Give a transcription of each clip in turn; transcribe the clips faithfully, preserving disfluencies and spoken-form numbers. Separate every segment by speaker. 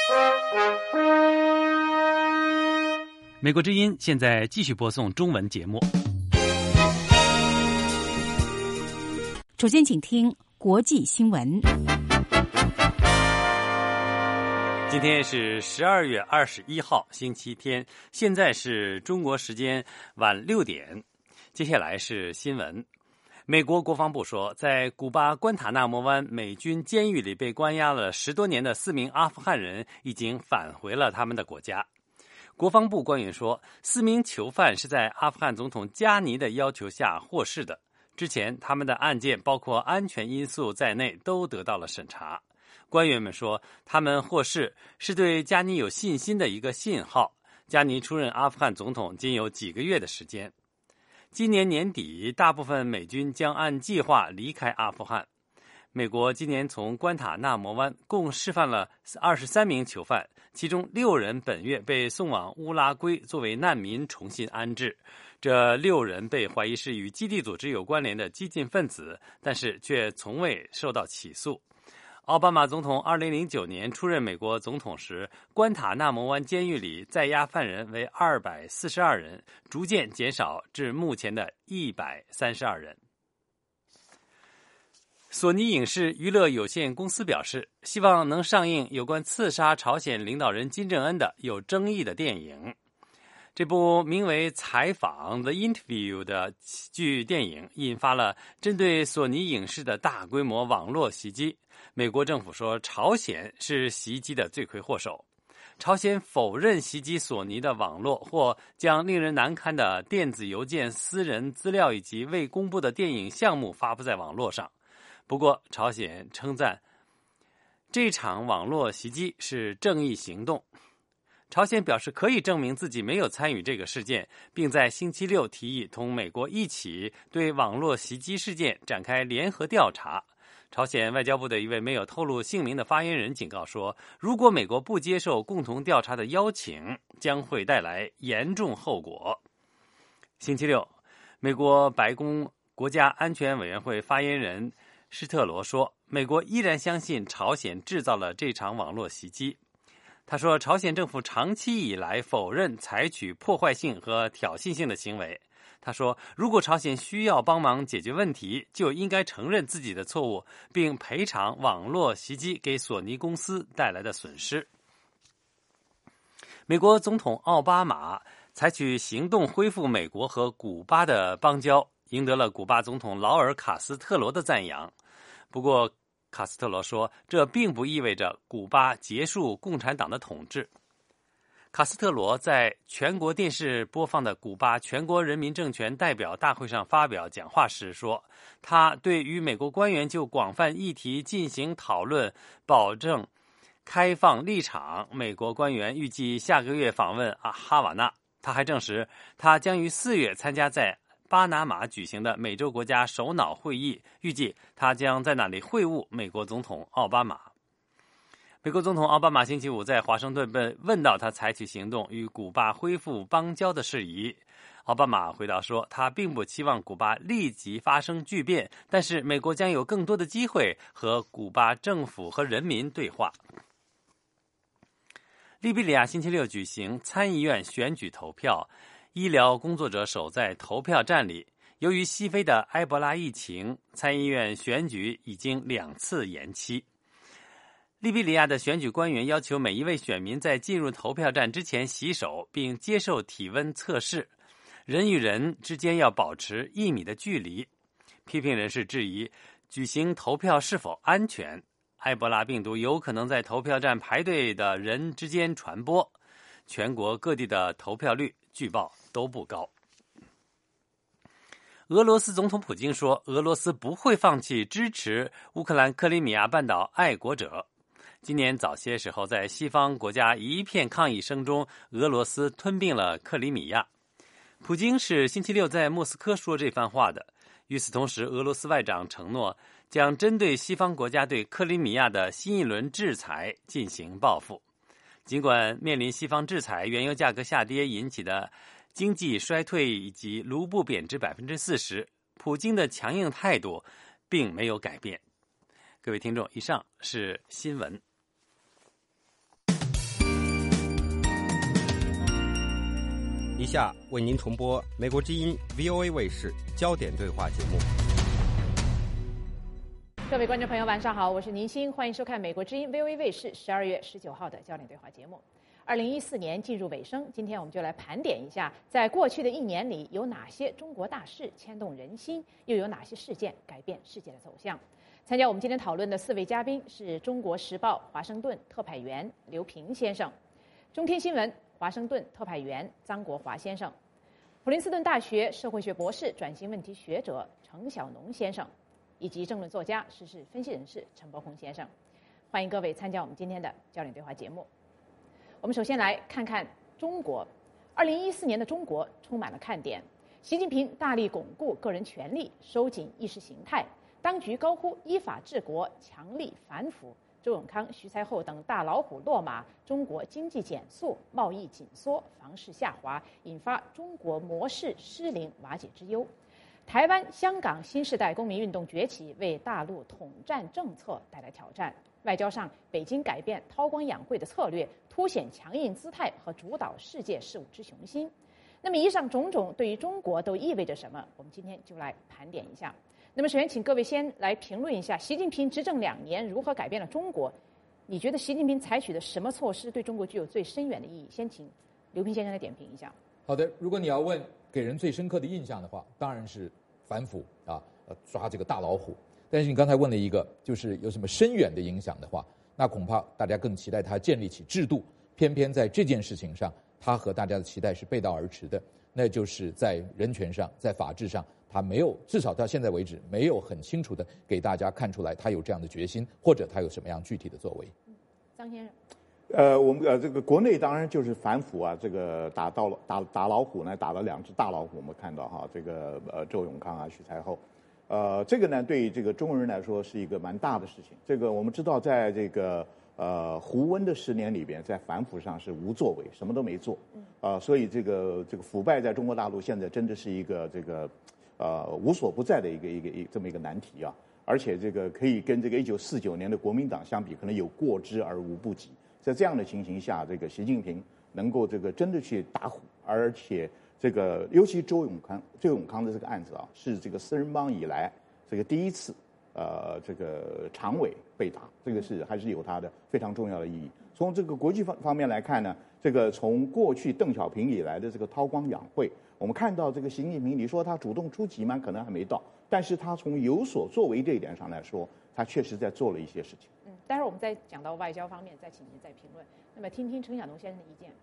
Speaker 1: 美国之音现在继续播送中文节目。
Speaker 2: 首先请听国际新闻。
Speaker 1: 今天是十二月二十一号，星期天，现在是中国时间晚六点。接下来是新闻。美国国防部说，在古巴关塔纳摩湾美军监狱里被关押了十多年的四名阿富汗人已经返回了他们的国家。国防部官员说，四名囚犯是在阿富汗总统加尼的要求下获释的。之前他们的案件包括安全因素在内都得到了审查。官员们说，他们获释是对加尼有信心的一个信号。加尼出任阿富汗总统仅有几个月的时间。今年年底，大部分美军将按计划离开阿富汗。美国今年从关塔纳摩湾共释放了二十三名囚犯，其中六人本月被送往乌拉圭作为难民重新安置。这六人被怀疑是与基地组织有关联的激进分子，但是却从未受到起诉。奥巴马总统二零零九年出任美国总统时，关塔纳摩湾监狱里在押犯人为二百四十二人，逐渐减少至目前的一百三十二人。索尼影视娱乐有限公司表示，希望能上映有关刺杀朝鲜领导人金正恩的有争议的电影。这部名为《采访》The Interview 的剧电影引发了针对索尼影视的大规模网络袭击。美国政府说，朝鲜是袭击的罪魁祸首。朝鲜否认袭击索尼的网络，或将令人难堪的电子邮件、私人资料以及未公布的电影项目发布在网络上。不过，朝鲜称赞这场网络袭击是正义行动。朝鲜表示可以证明自己没有参与这个事件，并在星期六提议同美国一起对网络袭击事件展开联合调查。朝鲜外交部的一位没有透露姓名的发言人警告说，如果美国不接受共同调查的邀请，将会带来严重后果。星期六，美国白宫国家安全委员会发言人施特罗说，美国依然相信朝鲜制造了这场网络袭击。他说，朝鲜政府长期以来否认采取破坏性和挑衅性的行为。他说，如果朝鲜需要帮忙解决问题，就应该承认自己的错误，并赔偿网络袭击给索尼公司带来的损失。美国总统奥巴马采取行动恢复美国和古巴的邦交，赢得了古巴总统劳尔·卡斯特罗的赞扬。不过，卡斯特罗说，这并不意味着古巴结束共产党的统治。卡斯特罗在全国电视播放的古巴全国人民政权代表大会上发表讲话时说，他对与美国官员就广泛议题进行讨论保证开放立场。美国官员预计下个月访问啊哈瓦那。他还证实，他将于四月参加在巴拿马举行的美洲国家首脑会议，预计他将在那里会晤美国总统奥巴马。美国总统奥巴马星期五在华盛顿被问到他采取行动与古巴恢复邦交的事宜，奥巴马回答说，他并不期望古巴立即发生巨变，但是美国将有更多的机会和古巴政府和人民对话。利比里亚星期六举行参议院选举投票，医疗工作者守在投票站里。由于西非的埃博拉疫情，参议院选举已经两次延期。利比里亚的选举官员要求每一位选民在进入投票站之前洗手，并接受体温测试。人与人之间要保持一米的距离。批评人士质疑举行投票是否安全。埃博拉病毒有可能在投票站排队的人之间传播。全国各地的投票率据报都不高。俄罗斯总统普京说，俄罗斯不会放弃支持乌克兰克里米亚半岛爱国者。今年早些时候，在西方国家一片抗议声中，俄罗斯吞并了克里米亚。普京是星期六在莫斯科说这番话的。与此同时，俄罗斯外长承诺将针对西方国家对克里米亚的新一轮制裁进行报复。尽管面临西方制裁、原油价格下跌引起的经济衰退以及卢布贬值百分之四十，普京的强硬态度并没有改变。各位听众，以上是新闻。
Speaker 3: 以下为您重播美国之音 V O A 卫视焦点对话节目。
Speaker 4: 各位观众朋友，晚上好，我是宁鑫，欢迎收看美国之音 V O A 卫视十二月十九号的焦点对话节目。二零一四年进入尾声，今天我们就来盘点一下，在过去的一年里有哪些中国大事牵动人心，又有哪些事件改变世界的走向。参加我们今天讨论的四位嘉宾是中国时报华盛顿特派员刘平先生，中天新闻华盛顿特派员张国华先生，普林斯顿大学社会学博士、转型问题学者程晓农先生，以及政论作家、时事分析人士陈伯宏先生。欢迎各位参加我们今天的焦点对话节目。我们首先来看看中国。二零一四年的中国充满了看点，习近平大力巩固个人权利，收紧意识形态，当局高呼依法治国，强力反腐，周永康、徐才厚等大老虎落马，中国经济减速，贸易紧缩，房市下滑，引发中国模式失灵瓦解之忧。台湾、香港新时代公民运动崛起，为大陆统战政策带来挑战。外交上，北京改变韬光养晦的策略，凸显强硬姿态和主导世界事务之雄心。那么以上种种对于中国都意味着什么？我们今天就来盘点一下。那么首先请各位先来评论一下，习近平执政两年如何改变了中国？你觉得习近平采取的什么措施对中国具有最深远的意义？先请刘平先生来点评一下。
Speaker 5: 好的，如果你要问给人最深刻的印象的话，当然是反腐啊，呃，抓这个大老虎。但是你刚才问了一个，就是有什么深远的影响的话，那恐怕大家更期待他建立起制度。偏偏在这件事情上，他和大家的期待是背道而驰的。那就是在人权上，在法治上，他没有，至少到现在为止，没有很清楚的给大家看出来他有这样的决心，或者他有什么样具体的作为。
Speaker 4: 张先生。
Speaker 6: 呃，我们呃这个国内当然就是反腐啊，这个打到了打打老虎呢，打了两只大老虎，我们看到哈，这个呃周永康啊、徐才厚，呃这个呢对于这个中国人来说是一个蛮大的事情。这个我们知道，在这个呃胡温的十年里边，在反腐上是无作为，什么都没做，呃所以这个这个腐败在中国大陆现在真的是一个这个呃无所不在的一个一个一这么一个难题啊，而且这个可以跟这个一九四九年的国民党相比，可能有过之而无不及。在这样的情形下，这个习近平能够这个真的去打虎，而且这个尤其周永康周永康的这个案子啊，是这个四人帮以来这个第一次，呃，这个常委被打，这个是还是有它的非常重要的意义。从这个国际方方面来看呢，这个从过去邓小平以来的这个韬光养晦，我们看到这个习近平，你说他主动出击吗？可能还没到，但是他从有所作为这一点上来说，他确实在做了一些事情。
Speaker 4: 嗯，待会儿我们再讲到外交方面，再请您再评论。那么，听听程晓农先生的意见。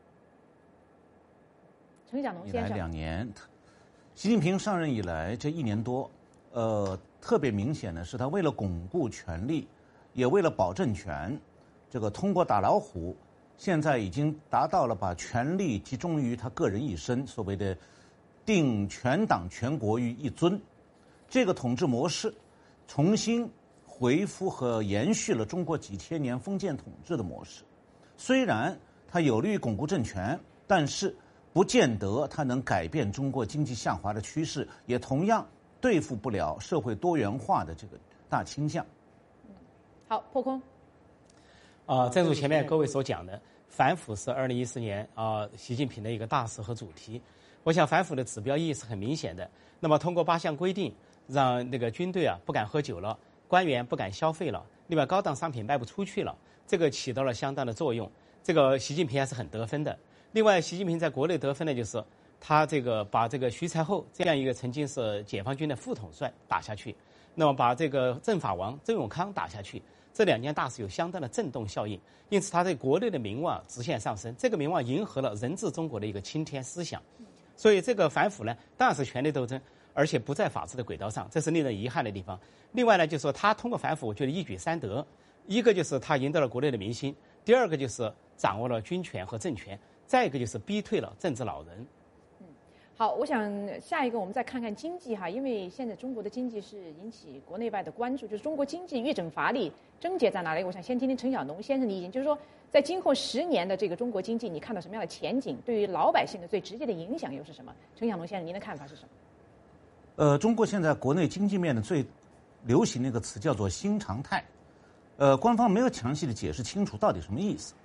Speaker 4: 程晓农先生，
Speaker 7: 以来两年，习近平上任以来这一年多，呃，特别明显的是，他为了巩固权力，也为了保政权，这个通过打老虎，现在已经达到了把权力集中于他个人一身，所谓的定全党全国于一尊，这个统治模式重新恢复和延续了中国几千年封建统治的模式。虽然它有利于巩固政权，但是不见得它能改变中国经济下滑的趋势，也同样对付不了社会多元化的这个大倾向。
Speaker 4: 好，破空。
Speaker 8: 啊、呃，正如前面各位所讲的，反腐是二零一四年啊、呃、习近平的一个大事和主题。我想反腐的指标意义是很明显的。那么通过八项规定，让那个军队啊不敢喝酒了，官员不敢消费了，另外高档商品卖不出去了，这个起到了相当的作用。这个习近平还是很得分的。另外，习近平在国内得分呢，就是他这个把这个徐才厚这样一个曾经是解放军的副统帅打下去，那么把这个政法王周永康打下去，这两件大事有相当的震动效应，因此他在国内的名望直线上升，这个名望迎合了人治中国的一个青天思想。所以这个反腐呢，当然是权力斗争，而且不在法治的轨道上，这是令人遗憾的地方。另外呢，就是说他通过反腐，我觉得一举三得，一个就是他赢得了国内的民心，第二个就是掌握了军权和政权，再一个就是逼退了政治老人。
Speaker 4: 嗯，好，我想下一个我们再看看经济哈，因为现在中国的经济是引起国内外的关注，就是中国经济越整乏力，症结在哪里？我想先听听程晓农先生的意见，就是说在今后十年的这个中国经济，你看到什么样的前景？对于老百姓的最直接的影响又是什么？程晓农先生，您的看法是什么？
Speaker 7: 呃，中国现在国内经济面的最流行的一个词叫做新常态，呃，官方没有详细的解释清楚到底什么意思。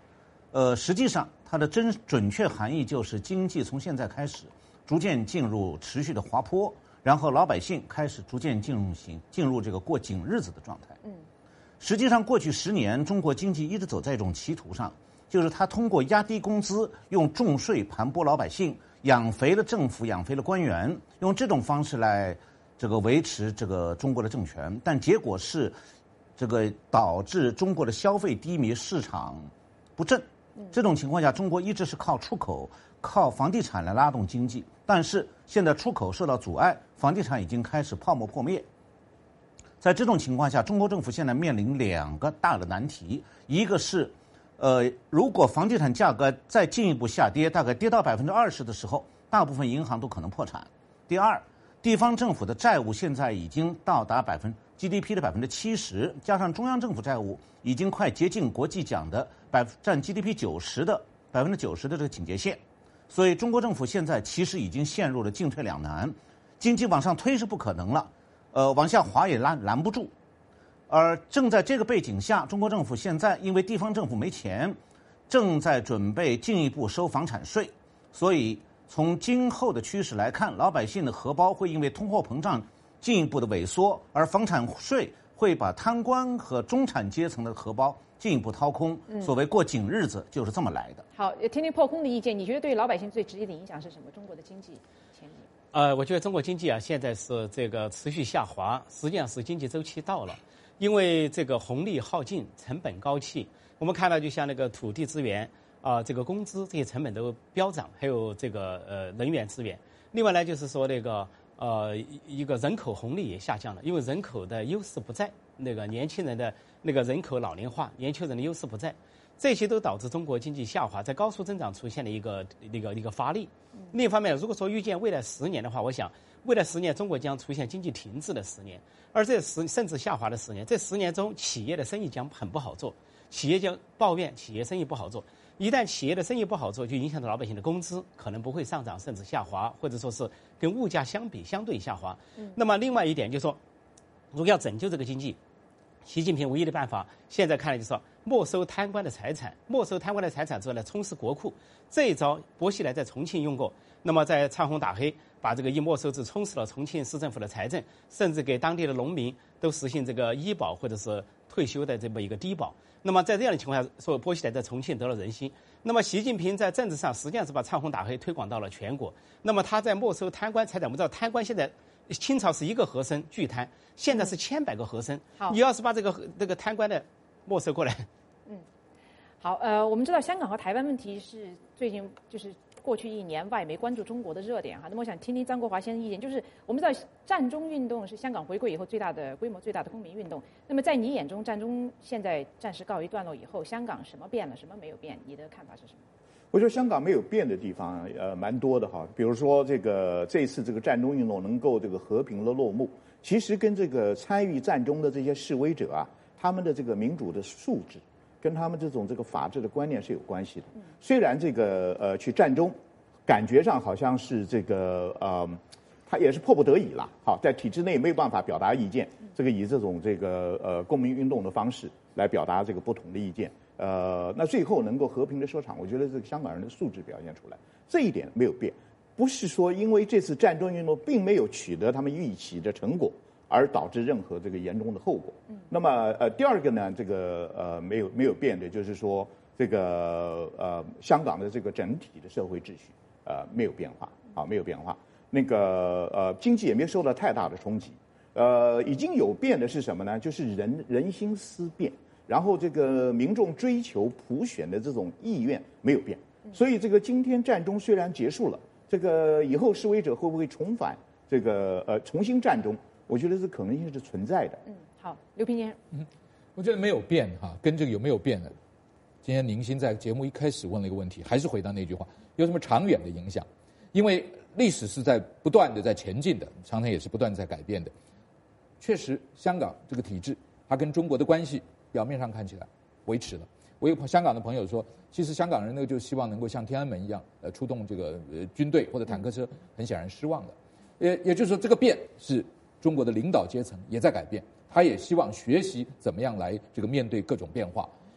Speaker 7: 呃，实际上它的真准确含义就是经济从现在开始逐渐进入持续的滑坡，然后老百姓开始逐渐进入行进入这个过紧日子的状态。
Speaker 4: 嗯，
Speaker 7: 实际上过去十年中国经济一直走在一种歧途上，就是它通过压低工资、用重税盘剥老百姓、养肥了政府、养肥了官员，用这种方式来这个维持这个中国的政权，但结果是这个导致中国的消费低迷、市场不振。这种情况下，中国一直是靠出口、靠房地产来拉动经济，但是现在出口受到阻碍，房地产已经开始泡沫破灭。在这种情况下，中国政府现在面临两个大的难题，一个是，呃，如果房地产价格再进一步下跌，大概跌到百分之二十的时候，大部分银行都可能破产。第二，地方政府的债务现在已经到达百分 G D P 的百分之七十，加上中央政府债务已经快接近国际讲的百占 G D P 九十的百分之九十的这个警戒线，所以中国政府现在其实已经陷入了进退两难，经济往上推是不可能了，呃，往下滑也拦拦不住。而正在这个背景下，中国政府现在因为地方政府没钱，正在准备进一步收房产税，所以从今后的趋势来看，老百姓的荷包会因为通货膨胀进一步的萎缩，而房产税会把贪官和中产阶层的荷包进一步掏空。嗯、所谓过紧日子就是这么来的。
Speaker 4: 好，听听破空的意见，你觉得对老百姓最直接的影响是什么？中国的经济前景？
Speaker 8: 呃，我觉得中国经济啊，现在是这个持续下滑，实际上是经济周期到了，因为这个红利耗尽，成本高企。我们看到，就像那个土地资源啊、呃，这个工资这些成本都飙涨，还有这个呃能源资源。另外呢，就是说那个呃一个人口红利也下降了，因为人口的优势不在，那个年轻人的那个人口老龄化，年轻人的优势不在。这些都导致中国经济下滑，在高速增长出现了一个一个一个发力。另一方面，如果说预见未来十年的话，我想未来十年中国将出现经济停滞的十年，而这十甚至下滑的十年，这十年中企业的生意将很不好做，企业将抱怨企业生意不好做。一旦企业的生意不好做，就影响到老百姓的工资可能不会上涨，甚至下滑，或者说是跟物价相比相对下滑。嗯、那么另外一点就是说，如果要拯救这个经济，习近平唯一的办法，现在看来就是说没收贪官的财产，没收贪官的财产之后呢，充实国库。这一招薄熙来在重庆用过，那么在唱红打黑，把这个一没收制充实了重庆市政府的财政，甚至给当地的农民都实行这个医保或者是退休的这么一个低保。那么在这样的情况下，说薄熙来在重庆得了人心。那么习近平在政治上实际上是把唱红打黑推广到了全国。那么他在没收贪官财产，我们知道贪官现在清朝是一个和珅巨贪，现在是千百个和珅。
Speaker 4: 好，
Speaker 8: 你要是把这个这个贪官的没收过来，
Speaker 4: 嗯，好，呃，我们知道香港和台湾问题是最近就是过去一年外媒关注中国的热点哈。那么我想听听张国华先生意见，就是我们知道战中运动是香港回归以后最大的规模最大的公民运动。那么在你眼中，战中现在暂时告一段落以后，香港什么变了，什么没有变？你的看法是什么？
Speaker 6: 我觉得香港没有变的地方，呃，蛮多的哈。比如说，这个这一次这个战中运动能够这个和平的落幕，其实跟这个参与战中的这些示威者啊，他们的这个民主的素质，跟他们这种这个法治的观念是有关系的。虽然这个呃去战中，感觉上好像是这个呃，他也是迫不得已了，好，在体制内没有办法表达意见，这个以这种这个呃公民运动的方式来表达这个不同的意见。呃，那最后能够和平的收场，我觉得这个香港人的素质表现出来，这一点没有变。不是说因为这次战争运动并没有取得他们预期的成果，而导致任何这个严重的后果。嗯、那么呃，第二个呢，这个呃没有没有变的，就是说这个呃香港的这个整体的社会秩序呃没有变化啊，没有变化。那个呃经济也没有受到太大的冲击。呃，已经有变的是什么呢？就是人人心思变。然后这个民众追求普选的这种意愿没有变，所以这个今天战中虽然结束了，这个以后示威者会不会重返这个呃重新战中？我觉得这可能性是存在的。
Speaker 4: 嗯，好，刘平先生，
Speaker 5: 嗯，我觉得没有变哈，跟这个有没有变呢？今天宁鑫在节目一开始问了一个问题，还是回到那句话，有什么长远的影响？因为历史是在不断的在前进的，常常也是不断在改变的。确实，香港这个体制，它跟中国的关系。表面上看起来维持了。我有香港的朋友说，其实香港人呢就希望能够像天安门一样，呃，出动这个呃军队或者坦克车，很显然失望了。也也就是说，这个变是中国的领导阶层也在改变，他也希望学习怎么样来这个面对各种变化。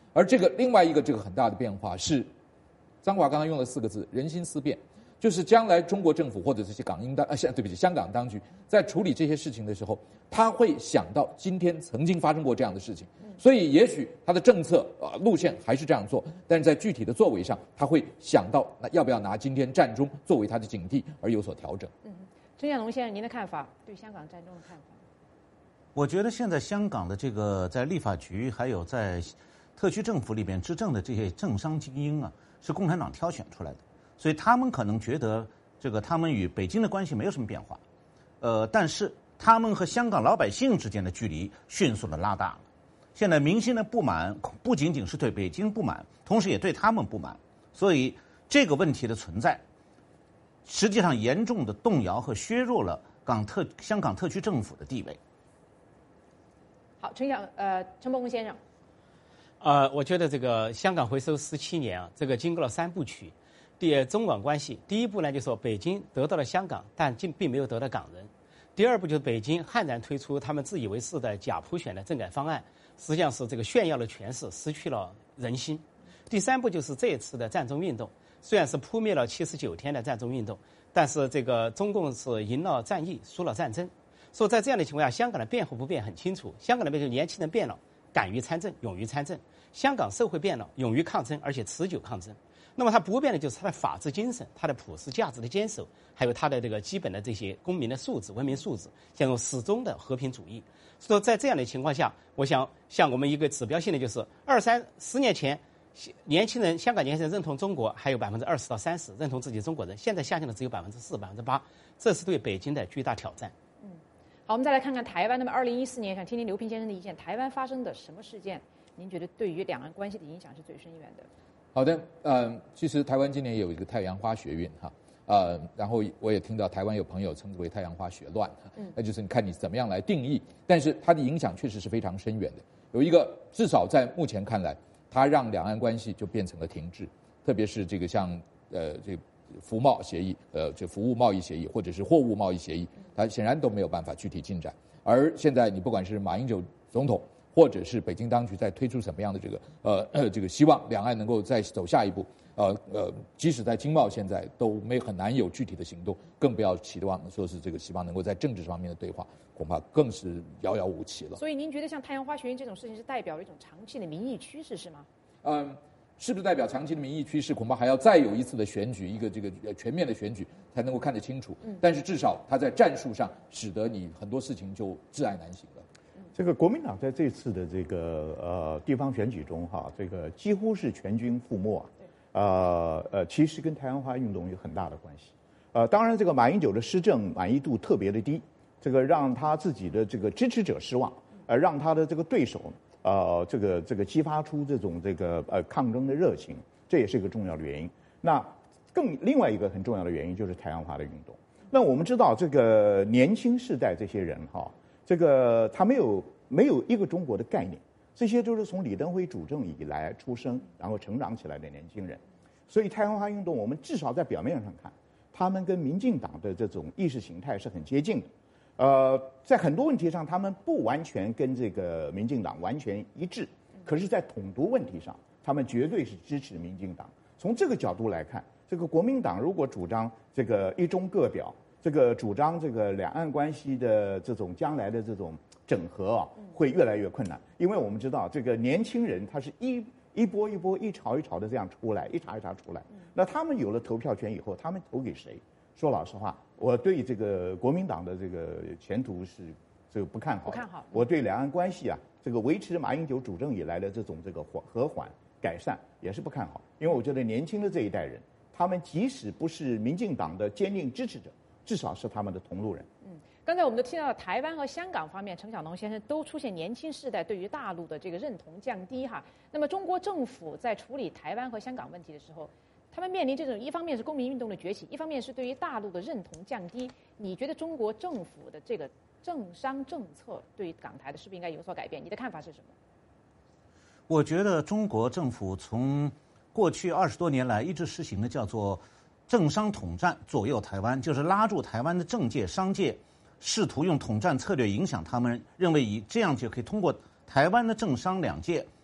Speaker 5: 而这个另外一个这个很大的变化是，张华刚刚用了四个字：人心思变。就是将来中国政府或者这些港英当啊，对不起，香港当局在处理这些事情的时候，他会想到今天曾经发生过这样的事情，所以也许他的政策啊、呃、路线还是这样做，但是在具体的作为上，他会想到那要不要拿今天战中作为他的警惕而有所调整。
Speaker 4: 嗯，陈向龙先生，您的看法，对香港战中的看法？
Speaker 7: 我觉得现在香港的这个在立法局还有在特区政府里边执政的这些政商精英啊，是共产党挑选出来的。所以他们可能觉得这个他们与北京的关系没有什么变化，呃，但是他们和香港老百姓之间的距离迅速的拉大了。现在民心的不满不仅仅是对北京不满，同时也对他们不满，所以这个问题的存在，实际上严重的动摇和削弱了港特香港特区政府的地位。
Speaker 4: 好，陈小呃陈伯宏先生，
Speaker 8: 呃，我觉得这个香港回收十七年啊，这个经过了三部曲。第二，中港关系，第一步呢，就说北京得到了香港，但并并没有得到港人。第二步就是北京悍然推出他们自以为是的假普选的政改方案，实际上是这个炫耀的权势，失去了人心。第三步就是这一次的战争运动，虽然是扑灭了七十九天的战争运动，但是这个中共是赢了战役，输了战争。所以在这样的情况下，香港的变和不变很清楚。香港的变就是年轻人变了，敢于参政，勇于参政；香港社会变了，勇于抗争，而且持久抗争。那么它不变的就是它的法治精神，它的普世价值的坚守，还有它的这个基本的这些公民的素质、文明素质，像这种始终的和平主义。所以在这样的情况下，我想像我们一个指标性的就是二三十年前，年轻人香港年轻人认同中国还有百分之二十到三十认同自己中国人，现在下降的只有百分之四、百分之八，这是对北京的巨大挑战。
Speaker 4: 嗯，好，我们再来看看台湾。那么二零一四年，想听听刘平先生的意见，台湾发生的什么事件，您觉得对于两岸关系的影响是最深远的？
Speaker 5: 好的，嗯，其实台湾今年也有一个太阳花学运哈，呃，然后我也听到台湾有朋友称之为太阳花学乱，嗯，那就是你看你怎么样来定义，但是它的影响确实是非常深远的。有一个至少在目前看来，它让两岸关系就变成了停滞，特别是这个像呃这个服贸协议，呃这服务贸易协议或者是货物贸易协议，它显然都没有办法具体进展。而现在你不管是马英九总统，或者是北京当局在推出什么样的这个呃呃这个希望两岸能够再走下一步，呃呃，即使在经贸现在都没很难有具体的行动，更不要期望说是这个希望能够在政治方面的对话，恐怕更是遥遥无期了。
Speaker 4: 所以您觉得像太阳花学运这种事情是代表一种长期的民意趋势是吗？
Speaker 5: 嗯，是不是代表长期的民意趋势，恐怕还要再有一次的选举，一个这个全面的选举才能够看得清楚。嗯，但是至少它在战术上使得你很多事情就窒碍难行了。
Speaker 6: 这个国民党在这次的这个呃地方选举中哈，这个几乎是全军覆没，呃呃，其实跟太阳花运动有很大的关系。呃，当然这个马英九的施政满意度特别的低，这个让他自己的这个支持者失望，呃，让他的这个对手呃这个这个激发出这种这个呃抗争的热情，这也是一个重要的原因。那更另外一个很重要的原因就是太阳花的运动。那我们知道这个年轻世代这些人哈。这个他没有没有一个中国的概念，这些就是从李登辉主政以来出生然后成长起来的年轻人，所以太阳花运动我们至少在表面上看，他们跟民进党的这种意识形态是很接近的，呃，在很多问题上他们不完全跟这个民进党完全一致，可是在统独问题上，他们绝对是支持民进党。从这个角度来看，这个国民党如果主张这个一中各表。这个主张这个两岸关系的这种将来的这种整合啊，会越来越困难，因为我们知道这个年轻人他是一一波一波一潮一潮的这样出来，一茬一茬出来。那他们有了投票权以后，他们投给谁？说老实话，我对这个国民党的这个前途是这个不看好。
Speaker 4: 不看好。
Speaker 6: 我对两岸关系啊，这个维持马英九主政以来的这种这个缓和缓改善也是不看好，因为我觉得年轻的这一代人，他们即使不是民进党的坚定支持者。至少是他们的同路人。
Speaker 4: 嗯，刚才我们都听到台湾和香港方面，陈小农先生都出现年轻世代对于大陆的这个认同降低哈。那么中国政府在处理台湾和香港问题的时候，他们面临这种一方面是公民运动的崛起，一方面是对于大陆的认同降低。你觉得中国政府的这个政商政策对于港台的是不是应该有所改变？你的看法是什么？
Speaker 7: 我觉得中国政府从过去二十多年来一直实行的叫做政商统战左右台湾，就是拉住台湾的政界、商界，试图用统战策略影响他们，认为以这样就可以通过台湾的政商两界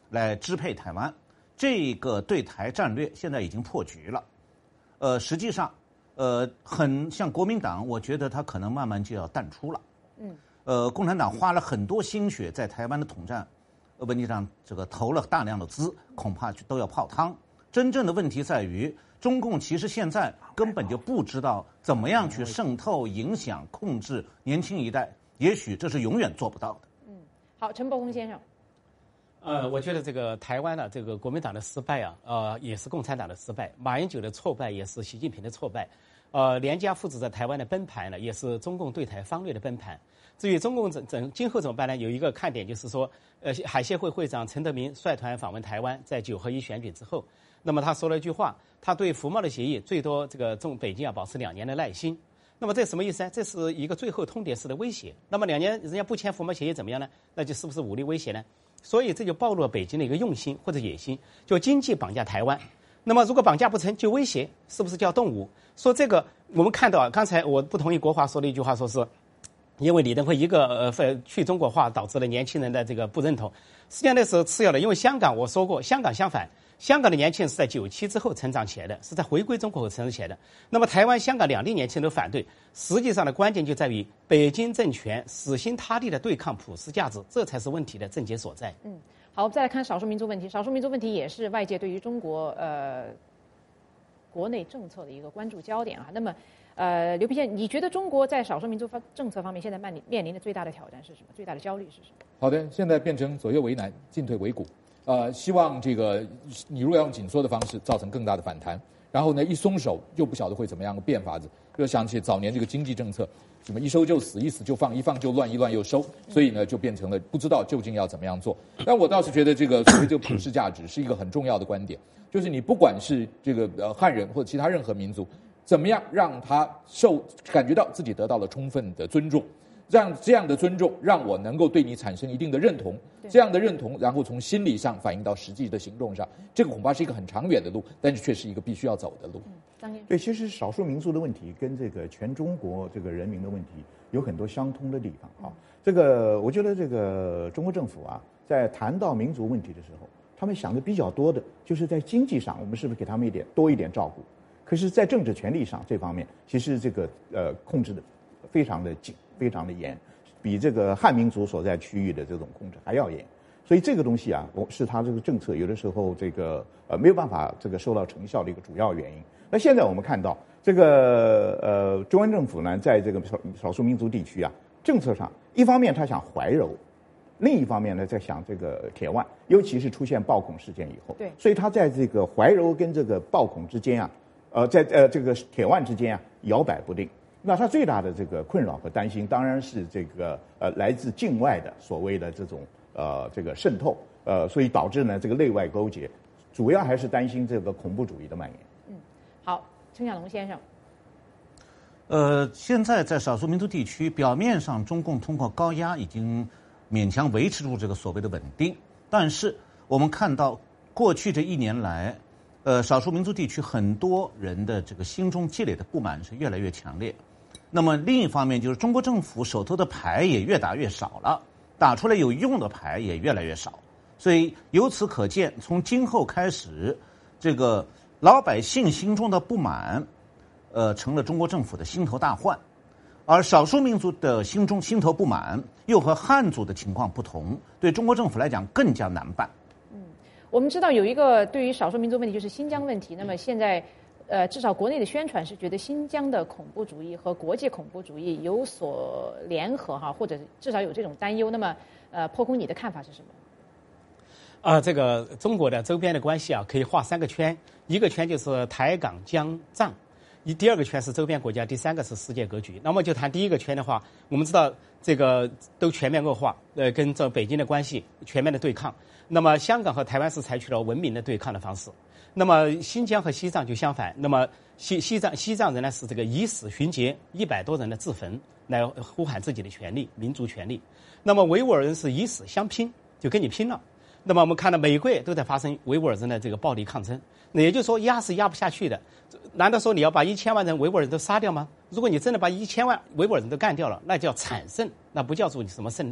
Speaker 7: 来支配台湾。这个对台战略现在已经破局了。呃，实际上，呃，很像国民党，我觉得他可能慢慢就要淡出了。
Speaker 4: 嗯。
Speaker 7: 呃，共产党花了很多心血在台湾的统战问题上，这个投了大量的资，恐怕都要泡汤。真正的问题在于，中共其实现在根本就不知道怎么样去渗透、影响、控制年轻一代，也许这是永远做不到的。
Speaker 4: 嗯，好，陈伯公先生。
Speaker 8: 呃，我觉得这个台湾的这个国民党的失败啊，呃，也是共产党的失败；马英九的挫败也是习近平的挫败。呃，连家父子在台湾的崩盘呢，也是中共对台方略的崩盘。至于中共怎怎今后怎么办呢？有一个看点就是说，呃，海协会会长陈德明率团访问台湾，在九合一选举之后，那么他说了一句话，他对服贸的协议最多这个中北京要保持两年的耐心。那么这什么意思呢？这是一个最后通牒式的威胁。那么两年人家不签服贸协议怎么样呢？那就是不是武力威胁呢？所以这就暴露了北京的一个用心或者野心，就经济绑架台湾。那么如果绑架不成就威胁，是不是叫动武？说这个我们看到啊，刚才我不同意国华说的一句话，说是因为李登辉一个呃去中国化导致了年轻人的这个不认同。实际上那是次要的，因为香港我说过，香港相反，香港的年轻人是在九七之后成长起来的，是在回归中国后成长起来的。那么台湾、香港两地年轻人都反对，实际上的关键就在于北京政权死心塌地的对抗普世价值，这才是问题的症结所在。
Speaker 4: 嗯，好，我们再来看少数民族问题。少数民族问题也是外界对于中国呃国内政策的一个关注焦点啊。那么，呃，刘皮先生，你觉得中国在少数民族方政策方面现在面临面临的最大的挑战是什么？最大的焦虑是什么？
Speaker 5: 好的，现在变成左右为难，进退维谷。呃，希望这个你如果要用紧缩的方式，造成更大的反弹，然后呢，一松手又不晓得会怎么样的变法子。就想起早年这个经济政策，什么一收就死，一死就放，一放就乱，一乱又收，所以呢，就变成了不知道究竟要怎么样做。但我倒是觉得这个所谓这个普世价值是一个很重要的观点，就是你不管是这个呃汉人或者其他任何民族，怎么样让他受感觉到自己得到了充分的尊重。让这样的尊重让我能够对你产生一定的认同，这样的认同然后从心理上反映到实际的行动上，这个恐怕是一个很长远的路，但是却是一个必须要走的路。
Speaker 4: 嗯，
Speaker 6: 对，其实少数民族的问题跟这个全中国这个人民的问题有很多相通的地方啊。这个我觉得这个中国政府啊，在谈到民族问题的时候，他们想的比较多的就是在经济上我们是不是给他们一点多一点照顾，可是在政治权利上这方面，其实这个呃控制的非常的紧。非常的严，比这个汉民族所在区域的这种控制还要严，所以这个东西啊，是他这个政策有的时候这个呃没有办法这个收到成效的一个主要原因。那现在我们看到这个呃中央政府呢，在这个少少数民族地区啊，政策上一方面他想怀柔，另一方面呢在想这个铁腕，尤其是出现暴恐事件以后，
Speaker 4: 对，
Speaker 6: 所以他在这个怀柔跟这个暴恐之间啊，呃在呃这个铁腕之间啊摇摆不定。那他最大的这个困扰和担心，当然是这个呃来自境外的所谓的这种呃这个渗透，呃，所以导致呢这个内外勾结，主要还是担心这个恐怖主义的蔓延。
Speaker 4: 嗯，好，陈小龙先生。
Speaker 7: 呃，现在在少数民族地区，表面上中共通过高压已经勉强维持住这个所谓的稳定，但是我们看到过去这一年来，呃，少数民族地区很多人的这个心中积累的不满是越来越强烈。那么另一方面，就是中国政府手头的牌也越打越少了，打出来有用的牌也越来越少。所以由此可见，从今后开始，这个老百姓心中的不满，呃，成了中国政府的心头大患。而少数民族的心中心头不满，又和汉族的情况不同，对中国政府来讲更加难办。
Speaker 4: 嗯，我们知道有一个对于少数民族问题就是新疆问题，那么现在。呃，至少国内的宣传是觉得新疆的恐怖主义和国际恐怖主义有所联合哈，或者至少有这种担忧。那么，呃，破空你的看法是什么？
Speaker 8: 啊、呃，这个中国的周边的关系啊，可以画三个圈，一个圈就是台港江藏，一第二个圈是周边国家，第三个是世界格局。那么就谈第一个圈的话，我们知道这个都全面恶化，呃，跟这北京的关系全面的对抗。那么香港和台湾是采取了文明的对抗的方式。那么新疆和西藏就相反，那么西西藏西藏人呢是这个以死寻劫，一百多人的自焚来呼喊自己的权利，民族权利。那么维吾尔人是以死相拼，就跟你拼了。那么我们看到美国都在发生维吾尔人的这个暴力抗争，那也就是说压是压不下去的。难道说你要把一千万人维吾尔人都杀掉吗？如果你真的把一千万维吾尔人都干掉了，那叫惨胜，那不叫做什么胜利。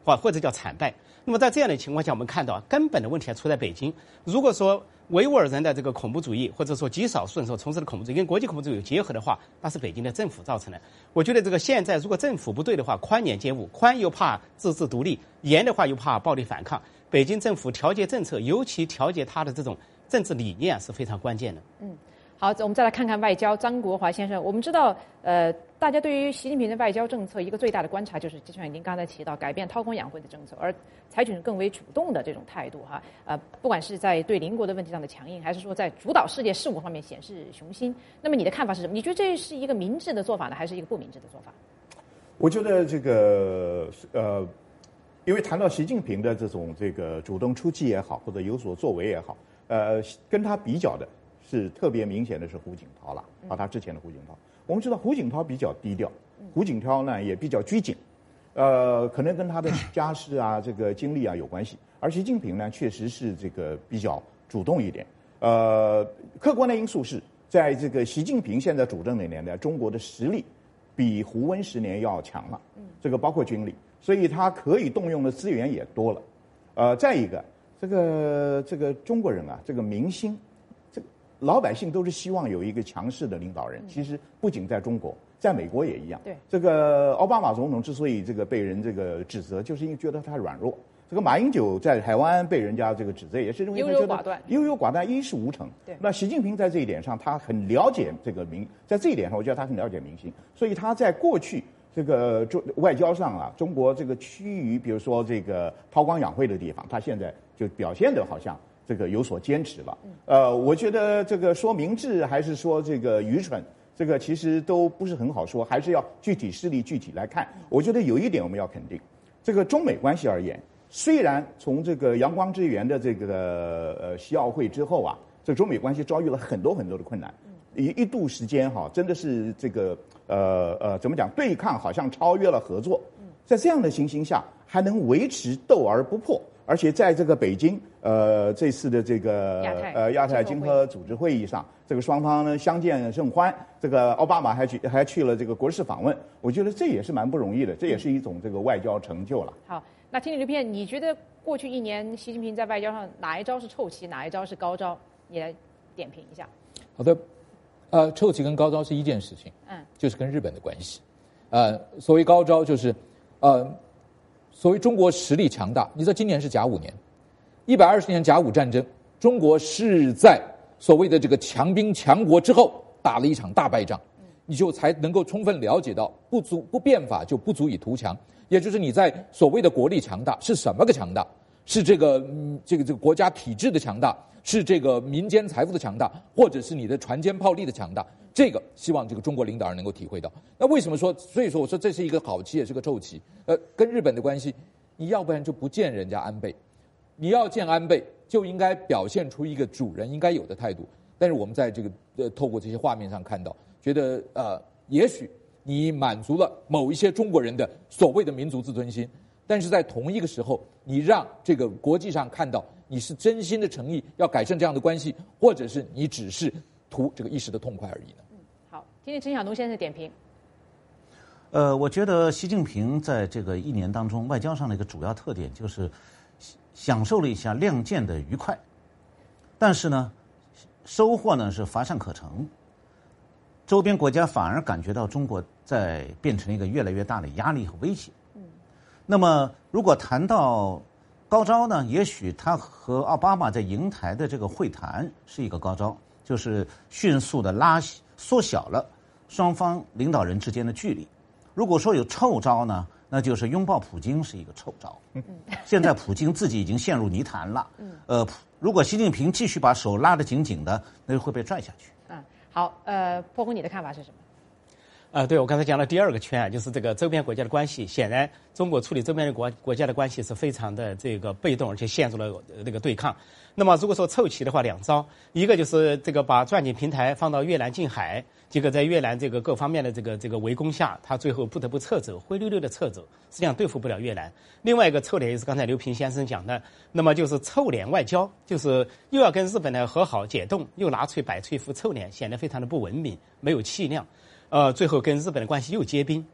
Speaker 8: 或或者叫惨败。那么在这样的情况下，我们看到根本的问题还出在北京。如果说维吾尔人的这个恐怖主义，或者说极少数人所从事的恐怖主义跟国际恐怖主义有结合的话，那是北京的政府造成的。我觉得这个现在如果政府不对的话，宽严兼务，宽又怕自治独立，严的话又怕暴力反抗。北京政府调节政策，尤其调节他的这种政治理念是非常关键的。
Speaker 4: 嗯。好，我们再来看看外交。张国华先生，我们知道，呃，大家对于习近平的外交政策一个最大的观察就是，就像您刚才提到，改变韬光养晦的政策，而采取更为主动的这种态度哈。呃，不管是在对邻国的问题上的强硬，还是说在主导世界事务方面显示雄心，那么你的看法是什么？你觉得这是一个明智的做法呢，还是一个不明智的做法？
Speaker 6: 我觉得这个呃，因为谈到习近平的这种这个主动出击也好，或者有所作为也好，呃，跟他比较的。是特别明显的是胡锦涛了，啊，他之前的胡锦涛，我们知道胡锦涛比较低调，胡锦涛呢也比较拘谨，呃，可能跟他的家世啊、这个经历啊有关系。而习近平呢，确实是这个比较主动一点。呃，客观的因素是在这个习近平现在主政的年代，中国的实力比胡温十年要强了，这个包括军力，所以他可以动用的资源也多了。呃，再一个，这个这个中国人啊，这个民心。老百姓都是希望有一个强势的领导人。其实不仅在中国，在美国也一样。
Speaker 4: 对，
Speaker 6: 这个奥巴马总统之所以这个被人这个指责，就是因为觉得他软弱。这个马英九在台湾被人家这个指责，也是因为他觉得
Speaker 4: 优柔寡断，
Speaker 6: 优柔寡断，一事无成。
Speaker 4: 对，
Speaker 6: 那习近平在这一点上，他很了解这个民，在这一点上，我觉得他很了解民心，所以他在过去这个中外交上啊，中国这个趋于比如说这个韬光养晦的地方，他现在就表现得好像。这个有所坚持了，呃，我觉得这个说明智还是说这个愚蠢，这个其实都不是很好说，还是要具体事例具体来看。我觉得有一点我们要肯定，这个中美关系而言，虽然从这个阳光之源的这个呃西奥会之后啊，这中美关系遭遇了很多很多的困难，一一度时间哈，真的是这个呃呃怎么讲，对抗好像超越了合作，在这样的情形下，还能维持斗而不破。而且在这个北京，呃，这次的这个呃亚太经合组织会议上，这个双方呢相见甚欢。这个奥巴马还去还去了这个国事访问，我觉得这也是蛮不容易的，这也是一种这个外交成就了。
Speaker 4: 好，那听你这片，你觉得过去一年习近平在外交上哪一招是臭棋，哪一招是高招？你来点评一下。
Speaker 5: 好的，呃，臭棋跟高招是一件事情，嗯，就是跟日本的关系。呃，所谓高招就是，呃。所谓中国实力强大，你知道今年是甲午年，一百二十年甲午战争，中国是在所谓的这个强兵强国之后打了一场大败仗，你就才能够充分了解到不足不变法就不足以图强，也就是你在所谓的国力强大是什么个强大？是这个、嗯、这个这个国家体制的强大，是这个民间财富的强大，或者是你的船坚炮利的强大。这个希望这个中国领导人能够体会到。那为什么说？所以说我说这是一个好棋，也是个臭棋。呃，跟日本的关系，你要不然就不见人家安倍，你要见安倍就应该表现出一个主人应该有的态度。但是我们在这个呃透过这些画面上看到，觉得呃也许你满足了某一些中国人的所谓的民族自尊心，但是在同一个时候，你让这个国际上看到你是真心的诚意要改善这样的关系，或者是你只是图这个一时的痛快而已呢？
Speaker 4: 嗯，好，听听陈晓东先生的点评。
Speaker 7: 呃，我觉得习近平在这个一年当中，外交上的一个主要特点就是享受了一下亮剑的愉快，但是呢，收获呢是乏善可陈。周边国家反而感觉到中国在变成一个越来越大的压力和威胁。嗯，那么如果谈到高招呢，也许他和奥巴马在瀛台的这个会谈是一个高招，就是迅速的拉缩小了双方领导人之间的距离。如果说有臭招呢，那就是拥抱普京是一个臭招。嗯，现在普京自己已经陷入泥潭了。嗯，呃，如果习近平继续把手拉得紧紧的，那就会被拽下去。
Speaker 4: 嗯，好，呃，波鸿你的看法是什么？
Speaker 8: 呃，对，我刚才讲了第二个圈啊，就是这个周边国家的关系。显然，中国处理周边的国国家的关系是非常的这个被动，而且陷入了这个对抗。那么，如果说凑齐的话，两招，一个就是这个把钻井平台放到越南近海，结果在越南这个各方面的这个这个围攻下，他最后不得不撤走，灰溜溜的撤走，实际上对付不了越南。另外一个臭脸，也是刚才刘平先生讲的，那么就是臭脸外交，就是又要跟日本呢和好解冻，又拿出摆出一副臭脸，显得非常的不文明，没有气量。呃，最后跟日本的关系又结冰，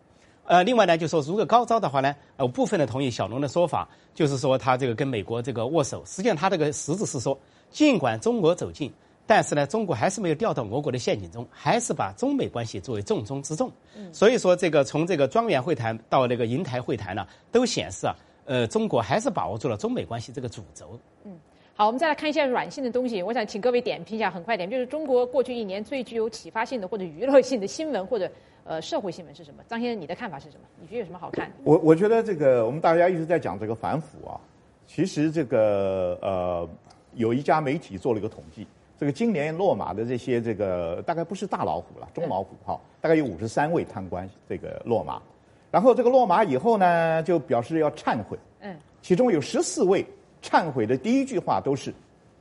Speaker 8: 呃，另外呢，就说如果高招的话呢，呃，我部分的同意小龙的说法，就是说他这个跟美国这个握手，实际上他这个实质是说，尽管中国走近，但是呢，中国还是没有掉到俄国的陷阱中，还是把中美关系作为重中之重。嗯、所以说，这个从这个庄园会谈到那个银台会谈呢，都显示啊，呃，中国还是把握住了中美关系这个主轴。
Speaker 4: 嗯。好，我们再来看一些软性的东西。我想请各位点评一下，很快点，就是中国过去一年最具有启发性的或者娱乐性的新闻或者呃社会新闻是什么？张先生，你的看法是什么？你觉得有什么好看的？
Speaker 6: 我我觉得这个我们大家一直在讲这个反腐啊，其实这个呃有一家媒体做了一个统计，这个今年落马的这些这个大概不是大老虎了，中老虎哈，大概有五十三位贪官这个落马，然后这个落马以后呢，就表示要忏悔，嗯，其中有十四位。忏悔的第一句话都是